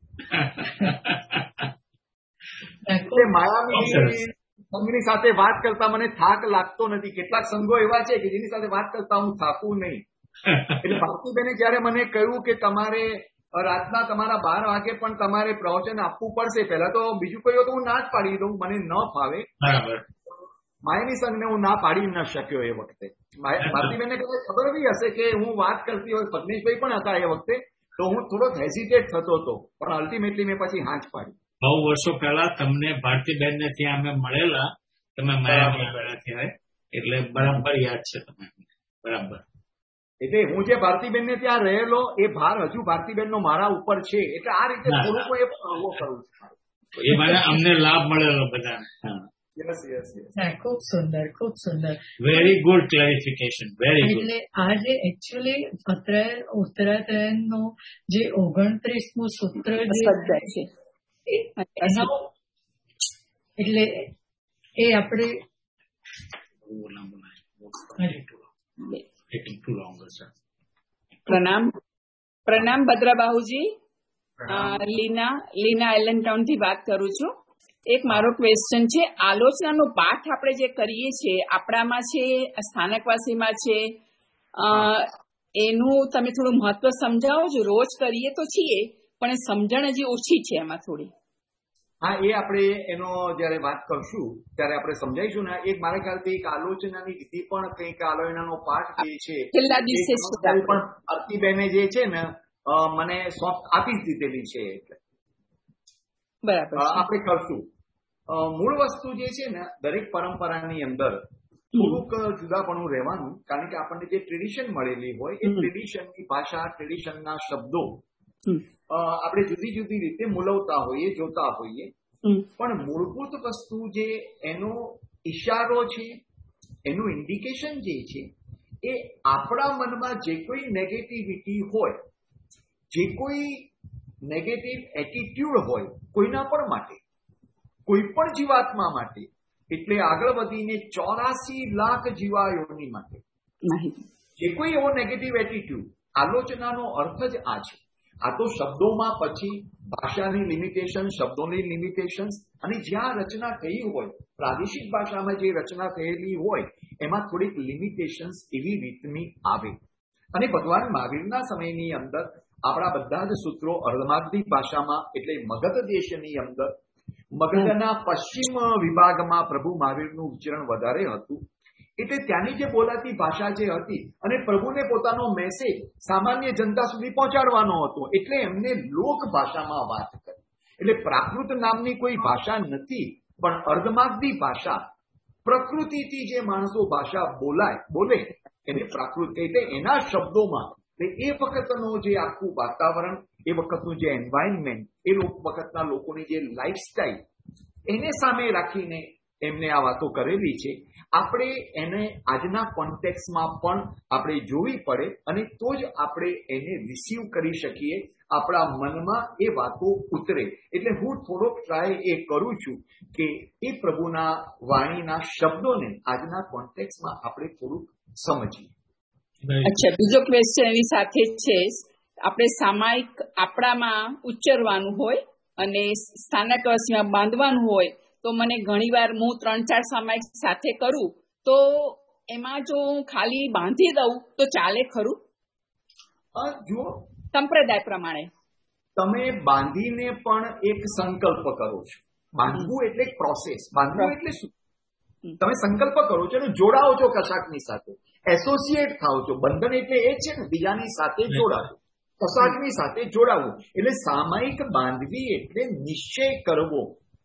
માયાની સંઘની સાથે વાત કરતા મને થાક લાગતો નથી. કેટલાક સંઘો એવા છે કે જેની સાથે વાત કરતા હું થાકું નહીં. એટલે ભારતીબેને જયારે મને કહ્યું કે તમારે રાતના તમારા બાર વાગે પણ તમારે પ્રવચન આપવું પડશે, પહેલા તો બીજું કહ્યું તો હું ના જ પાડી દઉં, મને ન ફાવે. માયાની સંઘને હું ના પાડી ન શક્યો એ વખતે. ભારતીબેનને ખબર બી હશે કે હું વાત કરતી હોય, પદ્મેશભાઈ પણ હતા એ વખતે, તો હું થોડોક હેઝિટેટ થતો હતો, પણ અલ્ટિમેટલી મેં પછી હાંચ પાડી. બહુ વર્ષો પહેલા તમને ભારતીબેન ને ત્યાં અમે મળેલા, તમે માયા મળેલા ત્યારે, એટલે બરાબર યાદ છે તમને. બરાબર. એટલે હું જે ભારતીબેન ને ત્યાં રહેલો એ ભાર હજુ ભારતીબેન નો મારા ઉપર છે. એટલે આ રીતે થોડુંક એ પણ અનુભવ કરું છું. એ મને અમને લાભ મળેલો બધાને. યસ યસ યસ ના, ખૂબ સુંદર, ખૂબ સુંદર. Very good clarification, very good. એટલે આ જે એકચ્યુઅલી ઉત્તરાયણનો જે ઓગણત્રીસમું સૂત્ર જે શબ્દ છે એનો એટલે એ આપણે પ્રણામ પ્રણામ ભદ્રાબાહુજી. લીના લીના એલન ટાઉન થી વાત કરું છું. એક મારો ક્વેશ્ચન છે, આલોચનાનો પાઠ આપણે જે કરીએ છીએ આપણામાં છે, સ્થાનકવાસીમાં છે, એનું તમે થોડું મહત્વ સમજાવો છો. રોજ કરીએ તો છીએ પણ સમજણ હજી ઓછી છે એમાં થોડી. હા, એ આપણે એનો જયારે વાત કરશું ત્યારે આપણે સમજાઈશું ને. એક મારા ખ્યાલથી એક આલોચનાની વિધિ પણ કંઈક આલોચનાનો પાઠ જે છે છેલ્લા દિવસે પણ આરતીબેને જે છે ને મને સોફ્ટ આપી દીધેલી છે. એટલે બરાબર આપણે કરશું. મૂળ વસ્તુ જે છે ને દરેક પરંપરાની અંદર થોડુંક જુદાપણું રહેવાનું, કારણ કે આપણને જે ટ્રેડિશન મળેલી હોય એ ટ્રેડિશનની ભાષા, ટ્રેડિશનના શબ્દો આપણે જુદી જુદી રીતે મૂલવતા હોઈએ, જોતા હોઈએ. પણ મૂળભૂત વસ્તુ જે એનો ઈશારો છે, એનું ઇન્ડિકેશન જે છે, એ આપણા મનમાં જે કોઈ નેગેટિવિટી હોય, જે કોઈ નેગેટિવ એટીટ્યુડ હોય કોઈના પણ માટે, કોઈ પણ જીવાત્મા માટે, એટલે આગળ વધીને ચોરાસી લાખ જીવાયોની માટે જે કોઈ એવો નેગેટિવ એટીટ્યુડ, આલોચનાનો અર્થ જ આ છે. આ તો શબ્દોમાં પછી ભાષાની લિમિટેશન, શબ્દોની લિમિટેશન, અને જ્યાં રચના થઈ હોય પ્રાદેશિક ભાષામાં જે રચના થયેલી હોય એમાં થોડીક લિમિટેશન્સ એવી રીતની આવે. અને ભગવાન મહાવીરના સમયની અંદર આપણા બધા જ સૂત્રો અર્ધમાગધી ભાષામાં, એટલે મગધ દેશની અંદર, મગધના પશ્ચિમ વિભાગમાં પ્રભુ મહાવીરનું વિચરણ વધારે હતું. એટલે ત્યાંની જે બોલાતી ભાષા જે હતી, અને પ્રભુને પોતાનો મેસેજ સામાન્ય જનતા સુધી પહોંચાડવાનો હતો, એટલે એમને લોક ભાષામાં વાત કરી. એટલે પ્રાકૃત નામની કોઈ ભાષા નથી, પણ અર્ધમાગધી ભાષા, પ્રકૃતિથી જે માણસો ભાષા બોલાય બોલે એને પ્રાકૃત, એટલે એના શબ્દોમાં એ વખતનો જે આખું વાતાવરણ, એ વખતનું જે એન્વાયરમેન્ટ, એ વખતના લોકોની જે લાઈફસ્ટાઈલ, એને સામે રાખીને એમને આ વાતો કરેલી છે. આપણે એને આજના કોન્ટેક્સમાં પણ આપણે જોવી પડે, અને તો જ આપણે એને રિસીવ કરી શકીએ, આપણા મનમાં એ વાતો ઉતરે. એટલે હું થોડોક ટ્રાય એ કરું છું કે એ પ્રભુના વાણીના શબ્દોને આજના કોન્ટેક્સમાં આપણે થોડુંક સમજીએ. અચ્છા, બીજો ક્વેશ્ચન એની સાથે છે, આપણે સામાયિક આપણામાં ઉચ્ચારવાનું હોય અને સ્થાનકવાસીમાં બાંધવાનું હોય, તો મને ઘણી વાર હું ત્રણ ચાર સામાયિક સાથે કરું તો એમાં જો હું ખાલી બાંધી દઉં તો ચાલે ખરું? જુઓ, સંપ્રદાય પ્રમાણે તમે બાંધીને પણ એક સંકલ્પ કરો છો. બાંધવું એટલે એક પ્રોસેસ. બાંધવું એટલે શું? તમે સંકલ્પ કરો છો અને જોડાઓ છો કશાકની સાથે, એસોસિએટ થાવ છો. બંધન એટલે એ છે ને, બીજાની સાથે જોડાવું, કશાકની સાથે જોડાવું. એટલે સામાયિક બાંધવી એટલે નિશ્ચય કરવો.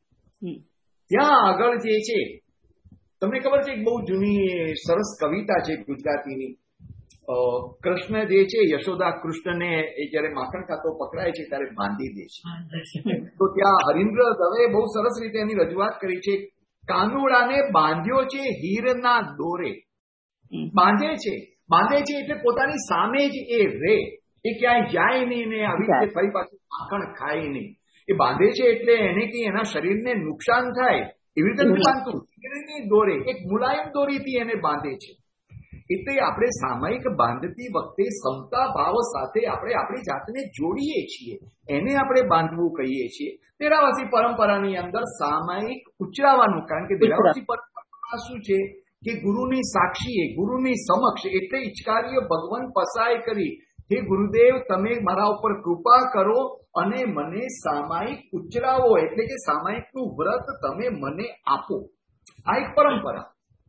ત્યાં આગળ જે છે, તમને ખબર છે, એક બહુ જૂની સરસ કવિતા છે ગુજરાતીની. કૃષ્ણ જે છે, યશોદા કૃષ્ણને એ જયારે માખણ ખાતો પકડાય છે ત્યારે બાંધી દે છે. તો ત્યાં હરીન્દ્ર દવે બહુ સરસ રીતે એની રજૂઆત કરી છે. કાનુડાને બાંધ્યો છે હીરના દોરે. બાંધે છે, બાંધે છે એટલે પોતાની સામે જ એ રે, એ ક્યાંય જાય નહીં ને આવી રીતે ફરી પાછું માખણ ખાય નહીં. એ બાંધે છે એટલે એને કઈ એના શરીરને નુકસાન થાય એવી રીતે નથી બાંધતું. હીરની દોરે, એક મુલાયમ દોરીથી એને બાંધે છે. એટલે આપણે સામાયિક બાંધતી વખતે સમતા ભાવ સાથે આપણે આપણી જાતને જોડીએ છીએ, એને આપણે બાંધવું કહીએ છીએ. દેરાવાસી પરંપરાની અંદર સામાયિક ઉચ્ચારવાનું, કારણ કે દેરાવાસી પરંપરા શું છે કે ગુરુની સાક્ષીએ, ગુરુની સમક્ષ, એટલે ઈચકારીએ ભગવાન પસાય કરી, હે ગુરુદેવ તમે મારા ઉપર કૃપા કરો અને મને સામાયિક ઉચ્ચરાવો, એટલે કે સામાયિકનું વ્રત તમે મને આપો. આ એક પરંપરા.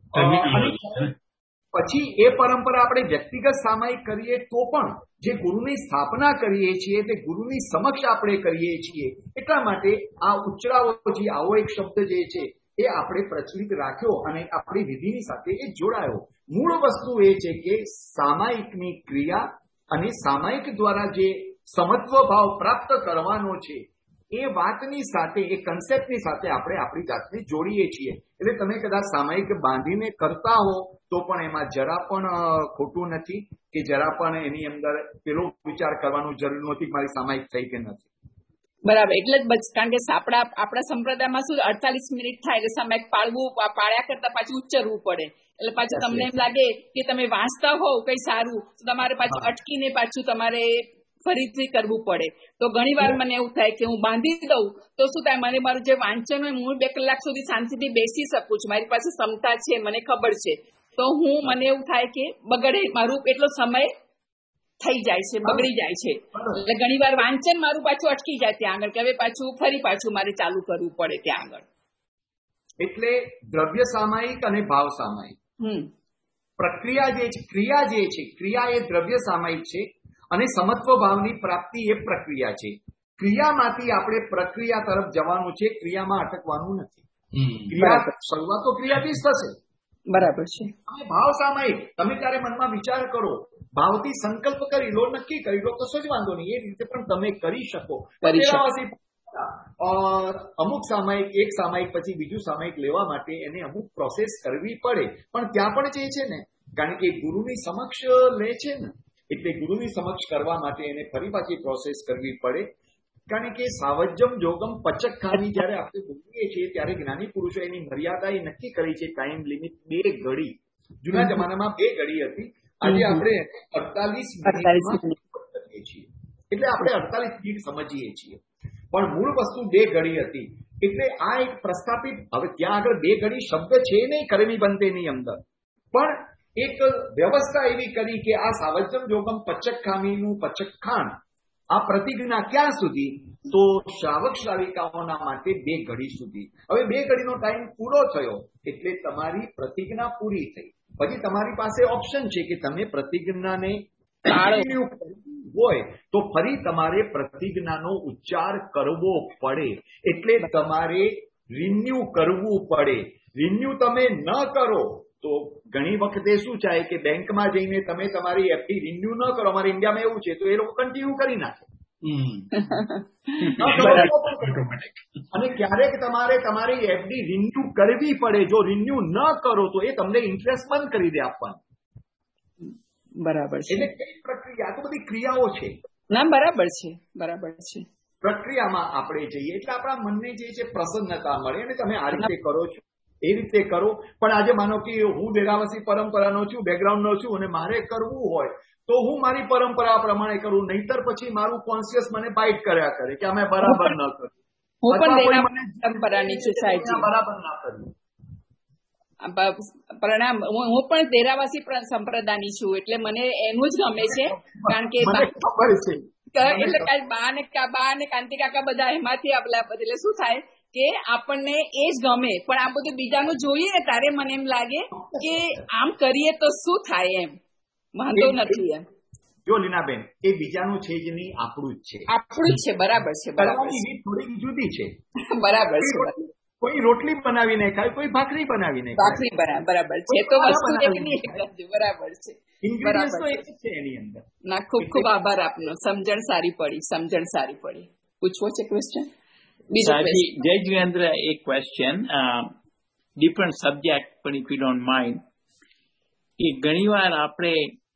પછી એ પરંપરા આપણે વ્યક્તિગત સામાયિક કરીએ તો પણ જે ગુરુની સ્થાપના કરીએ છીએ તે ગુરુની સમક્ષ આપણે કરીએ છીએ. એટલા માટે આ ઉચ્ચરાવો, જે આવો એક શબ્દ જે છે એ આપણે પ્રચલિત રાખ્યો અને આપણી વિધિની સાથે એ જોડાયો. મૂળ વસ્તુ એ છે કે સામાયિકની ક્રિયા અને સામાયિક દ્વારા જે સમત્વ ભાવ પ્રાપ્ત કરવાનો છે એ વાતની સાથે, એ કન્સેપ્ટની સાથે આપણે આપણી જાતને જોડીએ છીએ. એટલે તમે કદાચ સામાયિક બાંધીને કરતા હો તો પણ એમાં જરા પણ ખોટું નથી, કે જરા પણ એની અંદર પેલો વિચાર કરવાનું જરૂર નથી કે મારી સામાયિક થઈ કે નથી. બરાબર. એટલે જ કારણ કે આપણા આપણા સંપ્રદાયમાં શું અડતાલીસ મિનિટ થાય એટલે સામાયિક પાડવું, પાડ્યા કરતા પાછું ઉચ્ચરવું પડે. એટલે પાછું તમને એમ લાગે કે તમે વાંચતા હોવ કઈ સારું તો તમારે પાછું અટકીને પાછું તમારે ફરીથી કરવું પડે. તો ઘણી વાર મને એવું થાય કે હું બાંધી દઉં તો શું થાય, મને મારું જે વાંચન હોય હું બે કલાક સુધી શાંતિથી બેસી શકું છું, મારી પાસે ક્ષમતા છે, મને ખબર છે. તો હું મને એવું થાય કે બગડે મારું એટલો સમય થઈ જાય છે, બગડી જાય છે. એટલે ઘણી વાર વાંચન મારું પાછું અટકી જાય ત્યાં આગળ, કે હવે પાછું ફરી પાછું મારે ચાલુ કરવું પડે ત્યાં આગળ. એટલે દ્રવ્ય સામાયિક અને ભાવ સામાયિક પ્રક્રિયા જે છે, ક્રિયા જે છે, ક્રિયા એ દ્રવ્ય સામાયિક છે અને સમત્વ ભાવની પ્રાપ્તિ એ પ્રક્રિયા છે. ક્રિયામાંથી આપણે પ્રક્રિયા તરફ જવાનું છે, ક્રિયામાં અટકવાનું નથી. ક્રિયા શરૂઆત તો ક્રિયાથી જ થશે. બરાબર છે. અને ભાવ સામાયિક તમે ત્યારે મનમાં વિચાર કરો, ભાવથી સંકલ્પ કરી લો, નક્કી કરી લો, કશો જ વાંધો નહીં, એ રીતે પણ તમે કરી શકો. અમુક સામાયિક, એક સામાયિક પછી બીજું સામાયિક લેવા માટે એને અમુક પ્રોસેસ કરવી પડે. પણ ત્યાં પણ જે છે ને, કારણ કે ગુરુની સમક્ષ લે છે ને, એટલે ગુરુની સમક્ષ કરવા માટે એને ફરી પાછી પ્રોસેસ કરવી પડે. કારણ કે સાવજ્યમ જોગમ પચક ખાની જયારે આપણે બોલીએ છીએ ત્યારે જ્ઞાની પુરુષો એની મર્યાદા એ નક્કી કરી છે, ટાઈમ લિમિટ બે ઘડી. જૂના જમાનામાં બે ઘડી હતી, આજે આપણે અડતાલીસ મિનિટ કરીએ છીએ. એટલે આપણે અડતાલીસ મિનિટ સમજીએ છીએ, પણ મૂળ વસ્તુ બે ઘડી હતી. એટલે આ એક પ્રસ્થાપિત, હવે ત્યાં આગળ બે ઘડી શબ્દ છે નહીં કરમી બંધેની અંદર, પણ એક વ્યવસ્થા એવી કરી કે આ સાવજ્યમ જોગમ પચક ખામીનું પચક ખાન, આ પ્રતિજ્ઞા ક્યાં સુધી, તો શ્રાવક શ્રાવિકાઓના માટે બે ઘડી સુધી. હવે બે ઘડીનો ટાઈમ પૂરો થયો એટલે તમારી પ્રતિજ્ઞા પૂરી થઈ. પછી તમારી પાસે ઓપ્શન છે કે તમે પ્રતિજ્ઞાને હોય તો ફરી તમારે પ્રતિજ્ઞાનો ઉચ્ચાર કરવો પડે. એટલે તમારે રિન્યુ કરવું પડે. રિન્યુ તમે ન કરો તો ઘણી વખતે શું થાય કે બેંકમાં જઈને તમે તમારી એફડી રિન્યુ ન કરો, અમારે ઇન્ડિયામાં એવું છે, તો એ લોકો કન્ટિન્યુ કરી નાખે. અને ક્યારેક તમારે તમારી એફડી રિન્યુ કરવી પડે. જો રિન્યુ ન કરો તો એ તમને ઇન્ટરેસ્ટ બંધ કરી દે આપવાનું. બરાબર છે. એટલે કઈ પ્રક્રિયા, તો બધી ક્રિયાઓ છે. ના બરાબર છે, બરાબર છે. પ્રક્રિયામાં આપણે જઈએ એટલે આપણા મનને જે છે પ્રસન્નતા મળે. અને તમે આ રીતે કરો છો, એ રીતે કરો. પણ આજે માનો કે હું ડેરાવાસી પરંપરાનો છું, બેકગ્રાઉન્ડનો છું, અને મારે કરવું હોય તો હું મારી પરંપરા પ્રમાણે કરું, નહીતર પછી મારું કોન્શિયસ મને બાઇટ કર્યા કરે કે અમે બરાબર ન કર્યું. હું પણ પરંપરાની છું સાહેબજી, બરાબર ના કર્યું. પ્રણામ. હું પણ દેરાવાસી સંપ્રદાયની છું, એટલે મને એનું જ ગમે છે. કારણ કે ખબર છે એટલે બા ને બા ને કાંતિ કાકા બધા એમાંથી આપલા, એટલે શું થાય કે આપણને એ જ ગમે. પણ આ બધું બીજાનું જોઈએ ને ત્યારે મને એમ લાગે કે આમ કરીએ તો શું થાય, એમ વાંધો નથી એમ. જો લીનાબેન, એ બીજાનું છે જ નહીં, આપણું જ છે. આપણું જ છે. બરાબર છે, બરાબર છે. થોડીક જુદી છે. બરાબર છે. કોઈ રોટલી બનાવીને ખાય, કોઈ ભાખરી બનાવીને ખાય. ભાખરી બરાબર છે. તો વસ્તુ એકની એક જ. બરાબર છે. ઇન્ગ્રેડિયન્ટ્સ તો એક જ છે એની અંદર. ના, ખૂબ ખૂબ આભાર આપનો. સમજણ સારી પડી, સમજણ સારી પડી. પૂછવો છે question? Jai Jivendra, a question, uh, different subject, but if you don't mind, કે ઘણી વાર આપણે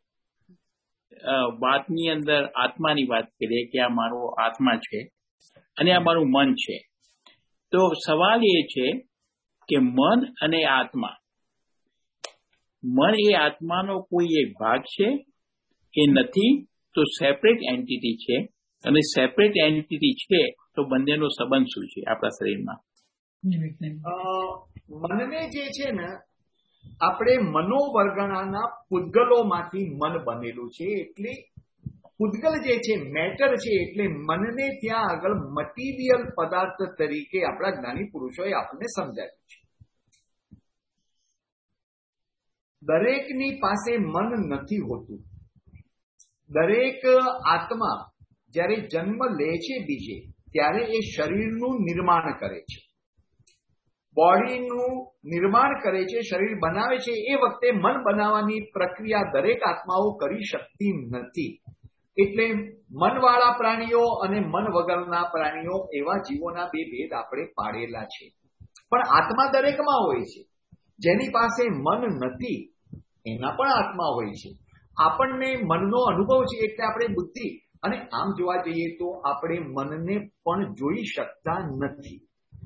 વાતની અંદર આત્માની વાત કરીએ કે આ મારો આત્મા છે અને આ મારું મન છે. તો સવાલ એ છે કે મન અને આત્મા, મન એ આત્માનો કોઈ એક ભાગ છે એ નથી, તો સેપરેટ એન્ટિટી છે, અને સેપરેટ એન્ટિટી છે તો બંનેનો સંબંધ શું છે આપણા શરીરમાં? મનને જે છે ને, આપણે મનોવર્ગણાના પૂતગલોમાંથી મન બનેલું છે. એટલે પૂતગલ જે છે મેટર છે, એટલે મનને ત્યાં આગળ મટીરિયલ પદાર્થ તરીકે આપણા જ્ઞાની પુરુષોએ આપણને સમજાવ્યું છે. દરેકની પાસે મન નથી હોતું. દરેક આત્મા જ્યારે જન્મ લે છે બીજે, ત્યારે એ શરીરનું નિર્માણ કરે છે, બોડીનું નિર્માણ કરે છે, શરીર બનાવે છે. એ વખતે મન બનાવવાની પ્રક્રિયા દરેક આત્માઓ કરી શકતી નથી. એટલે મનવાળા પ્રાણીઓ અને મન વગરના પ્રાણીઓ એવા જીવોના બે ભેદ આપણે પાડેલા છે. પણ આત્મા દરેકમાં હોય છે. જેની પાસે મન નથી એના પણ આત્મા હોય છે. આપણને મનનો અનુભવ છે એટલે આપણે બુદ્ધિ, અને આમ જોવા જઈએ તો આપણે મનને પણ જોઈ શકતા નથી.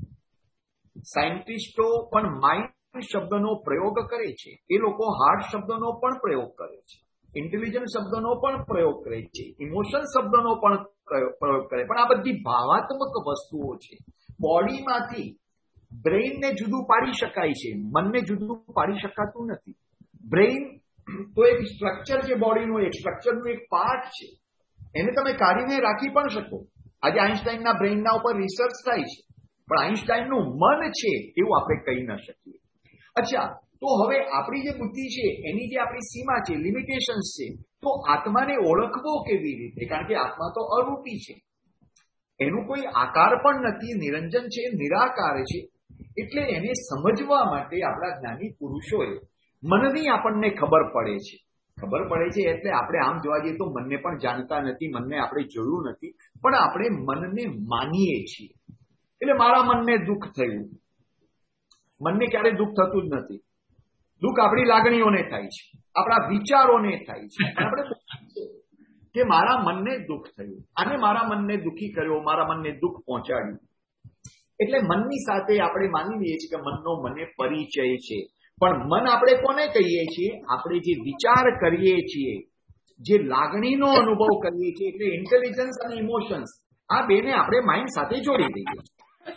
સાયન્ટિસ્ટો પણ માઇન્ડ શબ્દનો પ્રયોગ કરે છે. એ લોકો હાર્ટ શબ્દનો પણ પ્રયોગ કરે છે, ઇન્ટેલિજન્સ શબ્દનો પણ પ્રયોગ કરે છે, ઇમોશન શબ્દનો પણ પ્રયોગ કરે. પણ આ બધી ભાવાત્મક વસ્તુઓ છે. બોડીમાંથી બ્રેઇનને જુદું પાડી શકાય છે, મનને જુદું પાડી શકાતું નથી. બ્રેઇન તો એક સ્ટ્રક્ચર છે, બોડીનું એક સ્ટ્રક્ચરનું એક પાર્ટ છે. એને તમે કાઢીને રાખી પણ શકો. આજે આઈન્સ્ટાઈનના બ્રેઇનના ઉપર રિસર્ચ થાય છે, પણ આઈન્સ્ટાઈનનું મન છે એવું આપણે કહી ન શકીએ. અચ્છા, તો હવે આપણી જે બુદ્ધિ છે એની જે આપણી સીમા છે, લિમિટેશન્સ છે, તો આત્માને ઓળખવો કેવી રીતે? કારણ કે આત્મા તો અરૂપી છે, એનું કોઈ આકાર પણ નથી, નિરંજન છે, નિરાકાર છે. એટલે એને સમજવા માટે આપણા જ્ઞાની પુરુષોએ મનની આપણને ખબર પડે છે. ખબર પડે છે એટલે આપણે આમ જોવા જઈએ તો મનને પણ જાણતા નથી, મનને આપણે જોયું નથી, પણ આપણે મનને માનીએ છીએ. એટલે મારા મનને દુઃખ થયું, મનને ક્યારે દુઃખ થતું જ નથી. દુઃખ આપણી લાગણીઓને થાય છે, આપણા વિચારોને થાય છે. આપણે કે મારા મનને દુઃખ થયું, અને મારા મનને દુઃખી કર્યો, મારા મનને દુઃખ પહોંચાડ્યું. એટલે મનની સાથે આપણે માની લઈએ છીએ કે મનનો મને પરિચય છે. પણ મન આપણે કોને કહીએ છીએ? આપણે જે વિચાર કરીએ છીએ, જે લાગણીનો અનુભવ કરીએ છીએ, એટલે ઇન્ટેલિજન્સ અને ઇમોશન્સ, આ બેને આપણે માઇન્ડ સાથે જોડી દઈએ છીએ.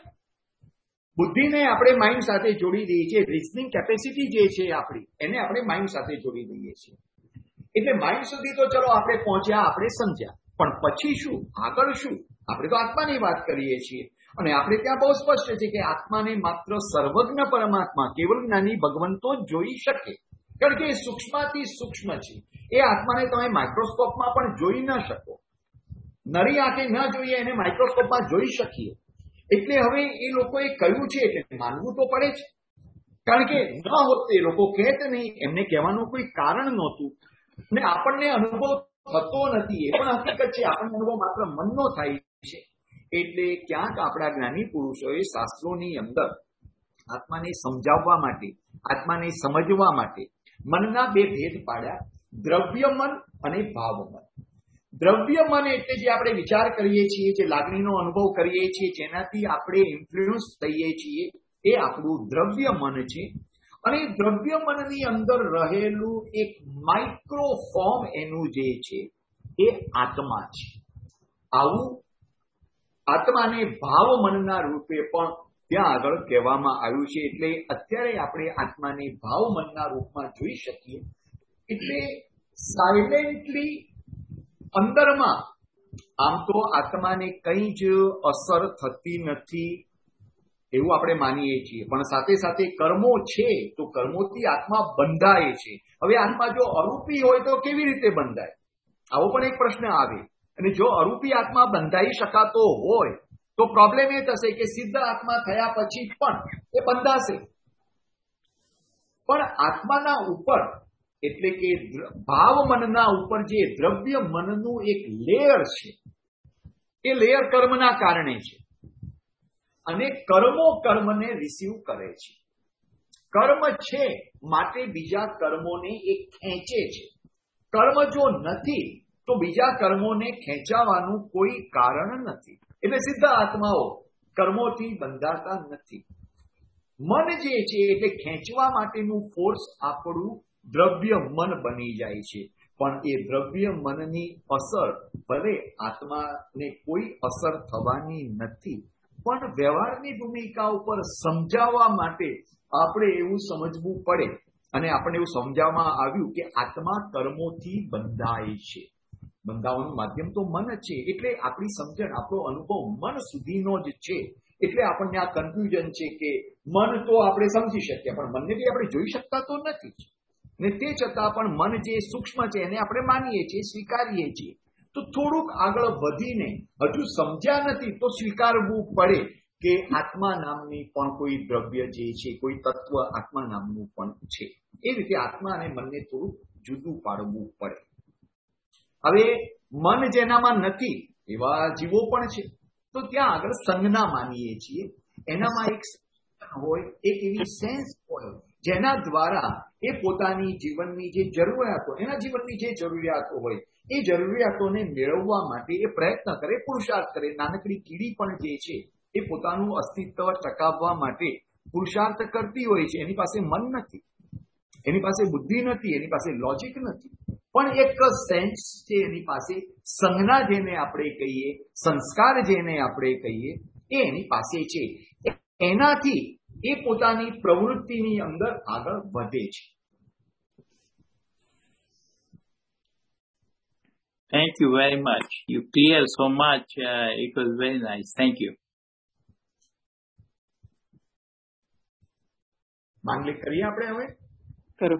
બુદ્ધિને આપણે માઇન્ડ સાથે જોડી દઈએ છીએ. રિઝનિંગ કેપેસિટી જે છે આપણી, એને આપણે માઇન્ડ સાથે જોડી દઈએ છીએ. એટલે માઇન્ડ સુધી તો ચલો આપણે પહોંચ્યા, આપણે સમજ્યા, પણ પછી શું, આગળ શું? આપણે તો આત્માની વાત કરીએ છીએ, અને આપણે ત્યાં બહુ સ્પષ્ટ છે કે આત્માને માત્ર સર્વજ્ઞ પરમાત્મા, કેવલ જ્ઞાની ભગવંતો જ જોઈ શકે. કારણ કે એ સૂક્ષ્મથી સૂક્ષ્મ છે. એ આત્માને તમે માઇક્રોસ્કોપમાં પણ જોઈ ન શકો. નરી આંખે ન જોઈએ, એને માઇક્રોસ્કોપમાં જોઈ શકીએ. એટલે હવે એ લોકોએ કહ્યું છે એટલે માનવું તો પડે જ. કારણ કે ન હોત એ લોકો કહેત નહીં, એમને કહેવાનું કોઈ કારણ નહોતું. ને આપણને અનુભવ થતો નથી, એ પણ હકીકત છે. આપણને અનુભવ માત્ર મનનો થાય છે. એટલે ક્યાંક આપણા જ્ઞાની પુરુષોએ શાસ્ત્રોની અંદર આત્માને સમજાવવા માટે, આત્માને સમજવા માટે મનના બે ભેદ પાડ્યા, દ્રવ્ય મન અને ભાવ મન. દ્રવ્ય મન એટલે જે આપણે વિચાર કરીએ છીએ, જે લાગણીનો અનુભવ કરીએ છીએ, જેનાથી આપણે ઇન્ફ્લુઅન્સ થઈએ છીએ, એ આપણું દ્રવ્ય મન છે. અને દ્રવ્ય મનની અંદર રહેલું એક માઇક્રો ફોર્મ એનું જે છે એ આત્મા છે. આવું આત્માને ભાવ મનના રૂપે પણ ત્યાં આગળ કહેવામાં આવ્યું છે. એટલે અત્યારે આપણે આત્માને ભાવ મનના રૂપમાં જોઈ શકીએ. એટલે સાયલેન્ટલી અંદરમાં આમ તો આત્માને કંઈ જ અસર થતી નથી એવું આપણે માનીએ છીએ, પણ સાથે સાથે કર્મો છે તો કર્મોથી આત્મા બંધાય છે. હવે આત્મા જો અરૂપી હોય તો કેવી રીતે બંધાય? આવો પણ એક પ્રશ્ન આવે. અને જો અરૂપી આત્મા બંધાઈ શકાતો હોય તો પ્રોબ્લેમ એ થશે કે સિદ્ધ આત્મા થયા પછી પણ એ બંધાશે. પણ આત્માના ઉપર એટલે કે ભાવ મનના ઉપર જે દ્રવ્ય મનનું એક લેયર છે, એ લેયર કર્મના કારણે છે. અને કર્મો કર્મને રિસીવ કરે છે. કર્મ છે માટે બીજા કર્મોને એ ખેંચે છે. કર્મ જો નથી તો બીજા કર્મોને ખેંચાવાનું કોઈ કારણ નથી. એટલે સિદ્ધ આત્માઓ કર્મોથી બંધાતા નથી. મન જે છે એટલે ખેંચવા માટેનું ફોર્સ આપણું દ્રવ્ય મન બની જાય છે. પણ એ દ્રવ્ય મનની અસર ભલે આત્માને કોઈ અસર થવાની નથી, પણ વ્યવહારની ભૂમિકા ઉપર સમજાવવા માટે આપણે એવું સમજવું પડે. અને આપણને એવું સમજાવવામાં આવ્યું કે આત્મા કર્મોથી બંધાય છે. બંધાવાનું માધ્યમ તો મન છે. એટલે આપણી સમજણ, આપણો અનુભવ મન સુધીનો જ છે. એટલે આપણને આ કન્ફ્યુઝન છે કે મન તો આપણે સમજી શકીએ, પણ મનને બી આપણે જોઈ શકતા તો નથી. ને તે છતાં પણ મન જે સૂક્ષ્મ છે એને આપણે માનીએ છીએ, સ્વીકારીએ છીએ. તો થોડુંક આગળ વધીને હજુ સમજ્યા નથી તો સ્વીકારવું પડે કે આત્મા નામની પણ કોઈ દ્રવ્ય જે છે, કોઈ તત્વ આત્મા નામનું પણ છે. એ રીતે આત્મા અને મનને થોડુંક જુદું પાડવું પડે. હવે મન જેનામાં નથી એવા જીવો પણ છે. તો ત્યાં આગળ સંજ્ઞા માનીએ છીએ. એનામાં એક હોય, એક એવી સેન્સ હોય જેના દ્વારા એ પોતાની જીવનની જે જરૂરિયાતો, એના જીવનની જે જરૂરિયાતો હોય એ જરૂરિયાતોને મેળવવા માટે એ પ્રયત્ન કરે, પુરુષાર્થ કરે. નાનકડી કીડી પણ જે છે એ પોતાનું અસ્તિત્વ ટકાવવા માટે પુરુષાર્થ કરતી હોય છે. એની પાસે મન નથી, એની પાસે બુદ્ધિ નથી, એની પાસે લોજિક નથી, પણ એક સેન્સ છે એની પાસે. સંજ્ઞા જેને આપણે કહીએ, સંસ્કાર જેને આપણે કહીએ, એ એની પાસે છે. એનાથી એ પોતાની પ્રવૃત્તિની અંદર આગળ વધે છે. Thank you very much. You clear so much. Uh, it was very nice. Thank you. માંગલિક કરીએ આપણે હવે. કરો.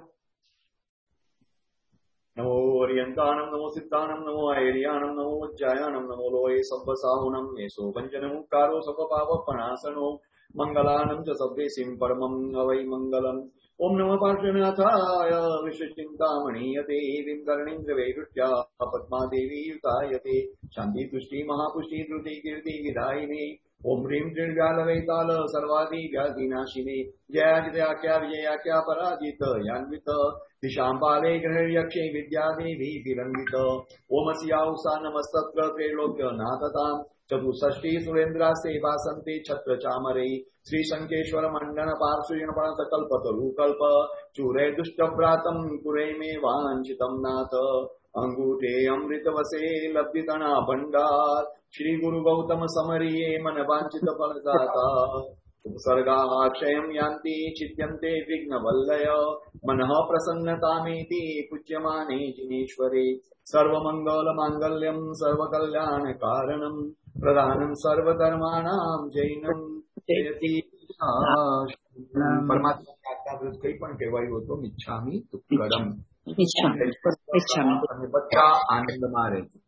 નમો હરિયંતાણમ, નમો સિદ્ધાણમ, નમો આયર્યાણમ, નમો ઉજ્જાયાણમ, નમો લોહે સબ્બસાહુનમ, એસો પંચનમુકારો સપપાવપનાસનો, મંગલાનમ ચ સભ્યેસિમ પરમં અવૈ મંગલમ. ઓમ નમઃ પાર્શ્વનાથાય વિશ્વચિંતામણીયતે વિંકર્ણિન્દ્રવૈરુટ્યા પદ્માદેવી યુતાયતે શાંતિ પુષ્ટિ મહાપુષ્ટિ ધૃતિ કીર્તિ વિધાયિને. ઓમ હ્રીમ ત્રિવ્યાલવૈતાલ સર્વાદી વ્યાધિનાશિને જયાજ્યાખ્યા વિજયાખ્યા પરાજિત યાન્વિત દિશાંબાલે ગ્રહયક્ષે વિદ્યાદેવી વિરંગિત. ઓમ અસ્યાઉષા નમસ્તત્ર ત્રૈલોક્ય નાથતામ ચતુષષ્ઠી સુરેન્દ્રાસ્તે વાસંતે છત્ર ચામરે શ્રી શંકેશ્વર મંડન પાર્શ્વયન પણ કલ્પતરુ કલ્પ ચૂરે દુષ્ટભ્રાતમ કુરે મે વાંછિતમ નાથ. અંગૂઠે અમૃત વસે લબ્ધિતણા ભંડાર શ્રી ગુરુ ગૌતમ સમરીએ મન વાંછિત ફલદાતા. ઉપસર્ગા ક્ષયમ યાન્તિ ચિત્યંતે વિઘ્ન વલ્લય મનઃ પ્રસન્નતામેતિ પૂજ્યમાને જિનેશ્વરે. સર્વમંગલ માંગલ્યમ સર્વકલ્યાણ કારણમ પ્રધાનમ સર્વધર્માણામ જૈનમ જયતિ. પરમાત્મા આજ્ઞાવ્રત કઈ પણ કહેવાયું હતું, મિચ્છામિ તુક્કડમ. ઈચ્છા. બધા આનંદમાં રહે.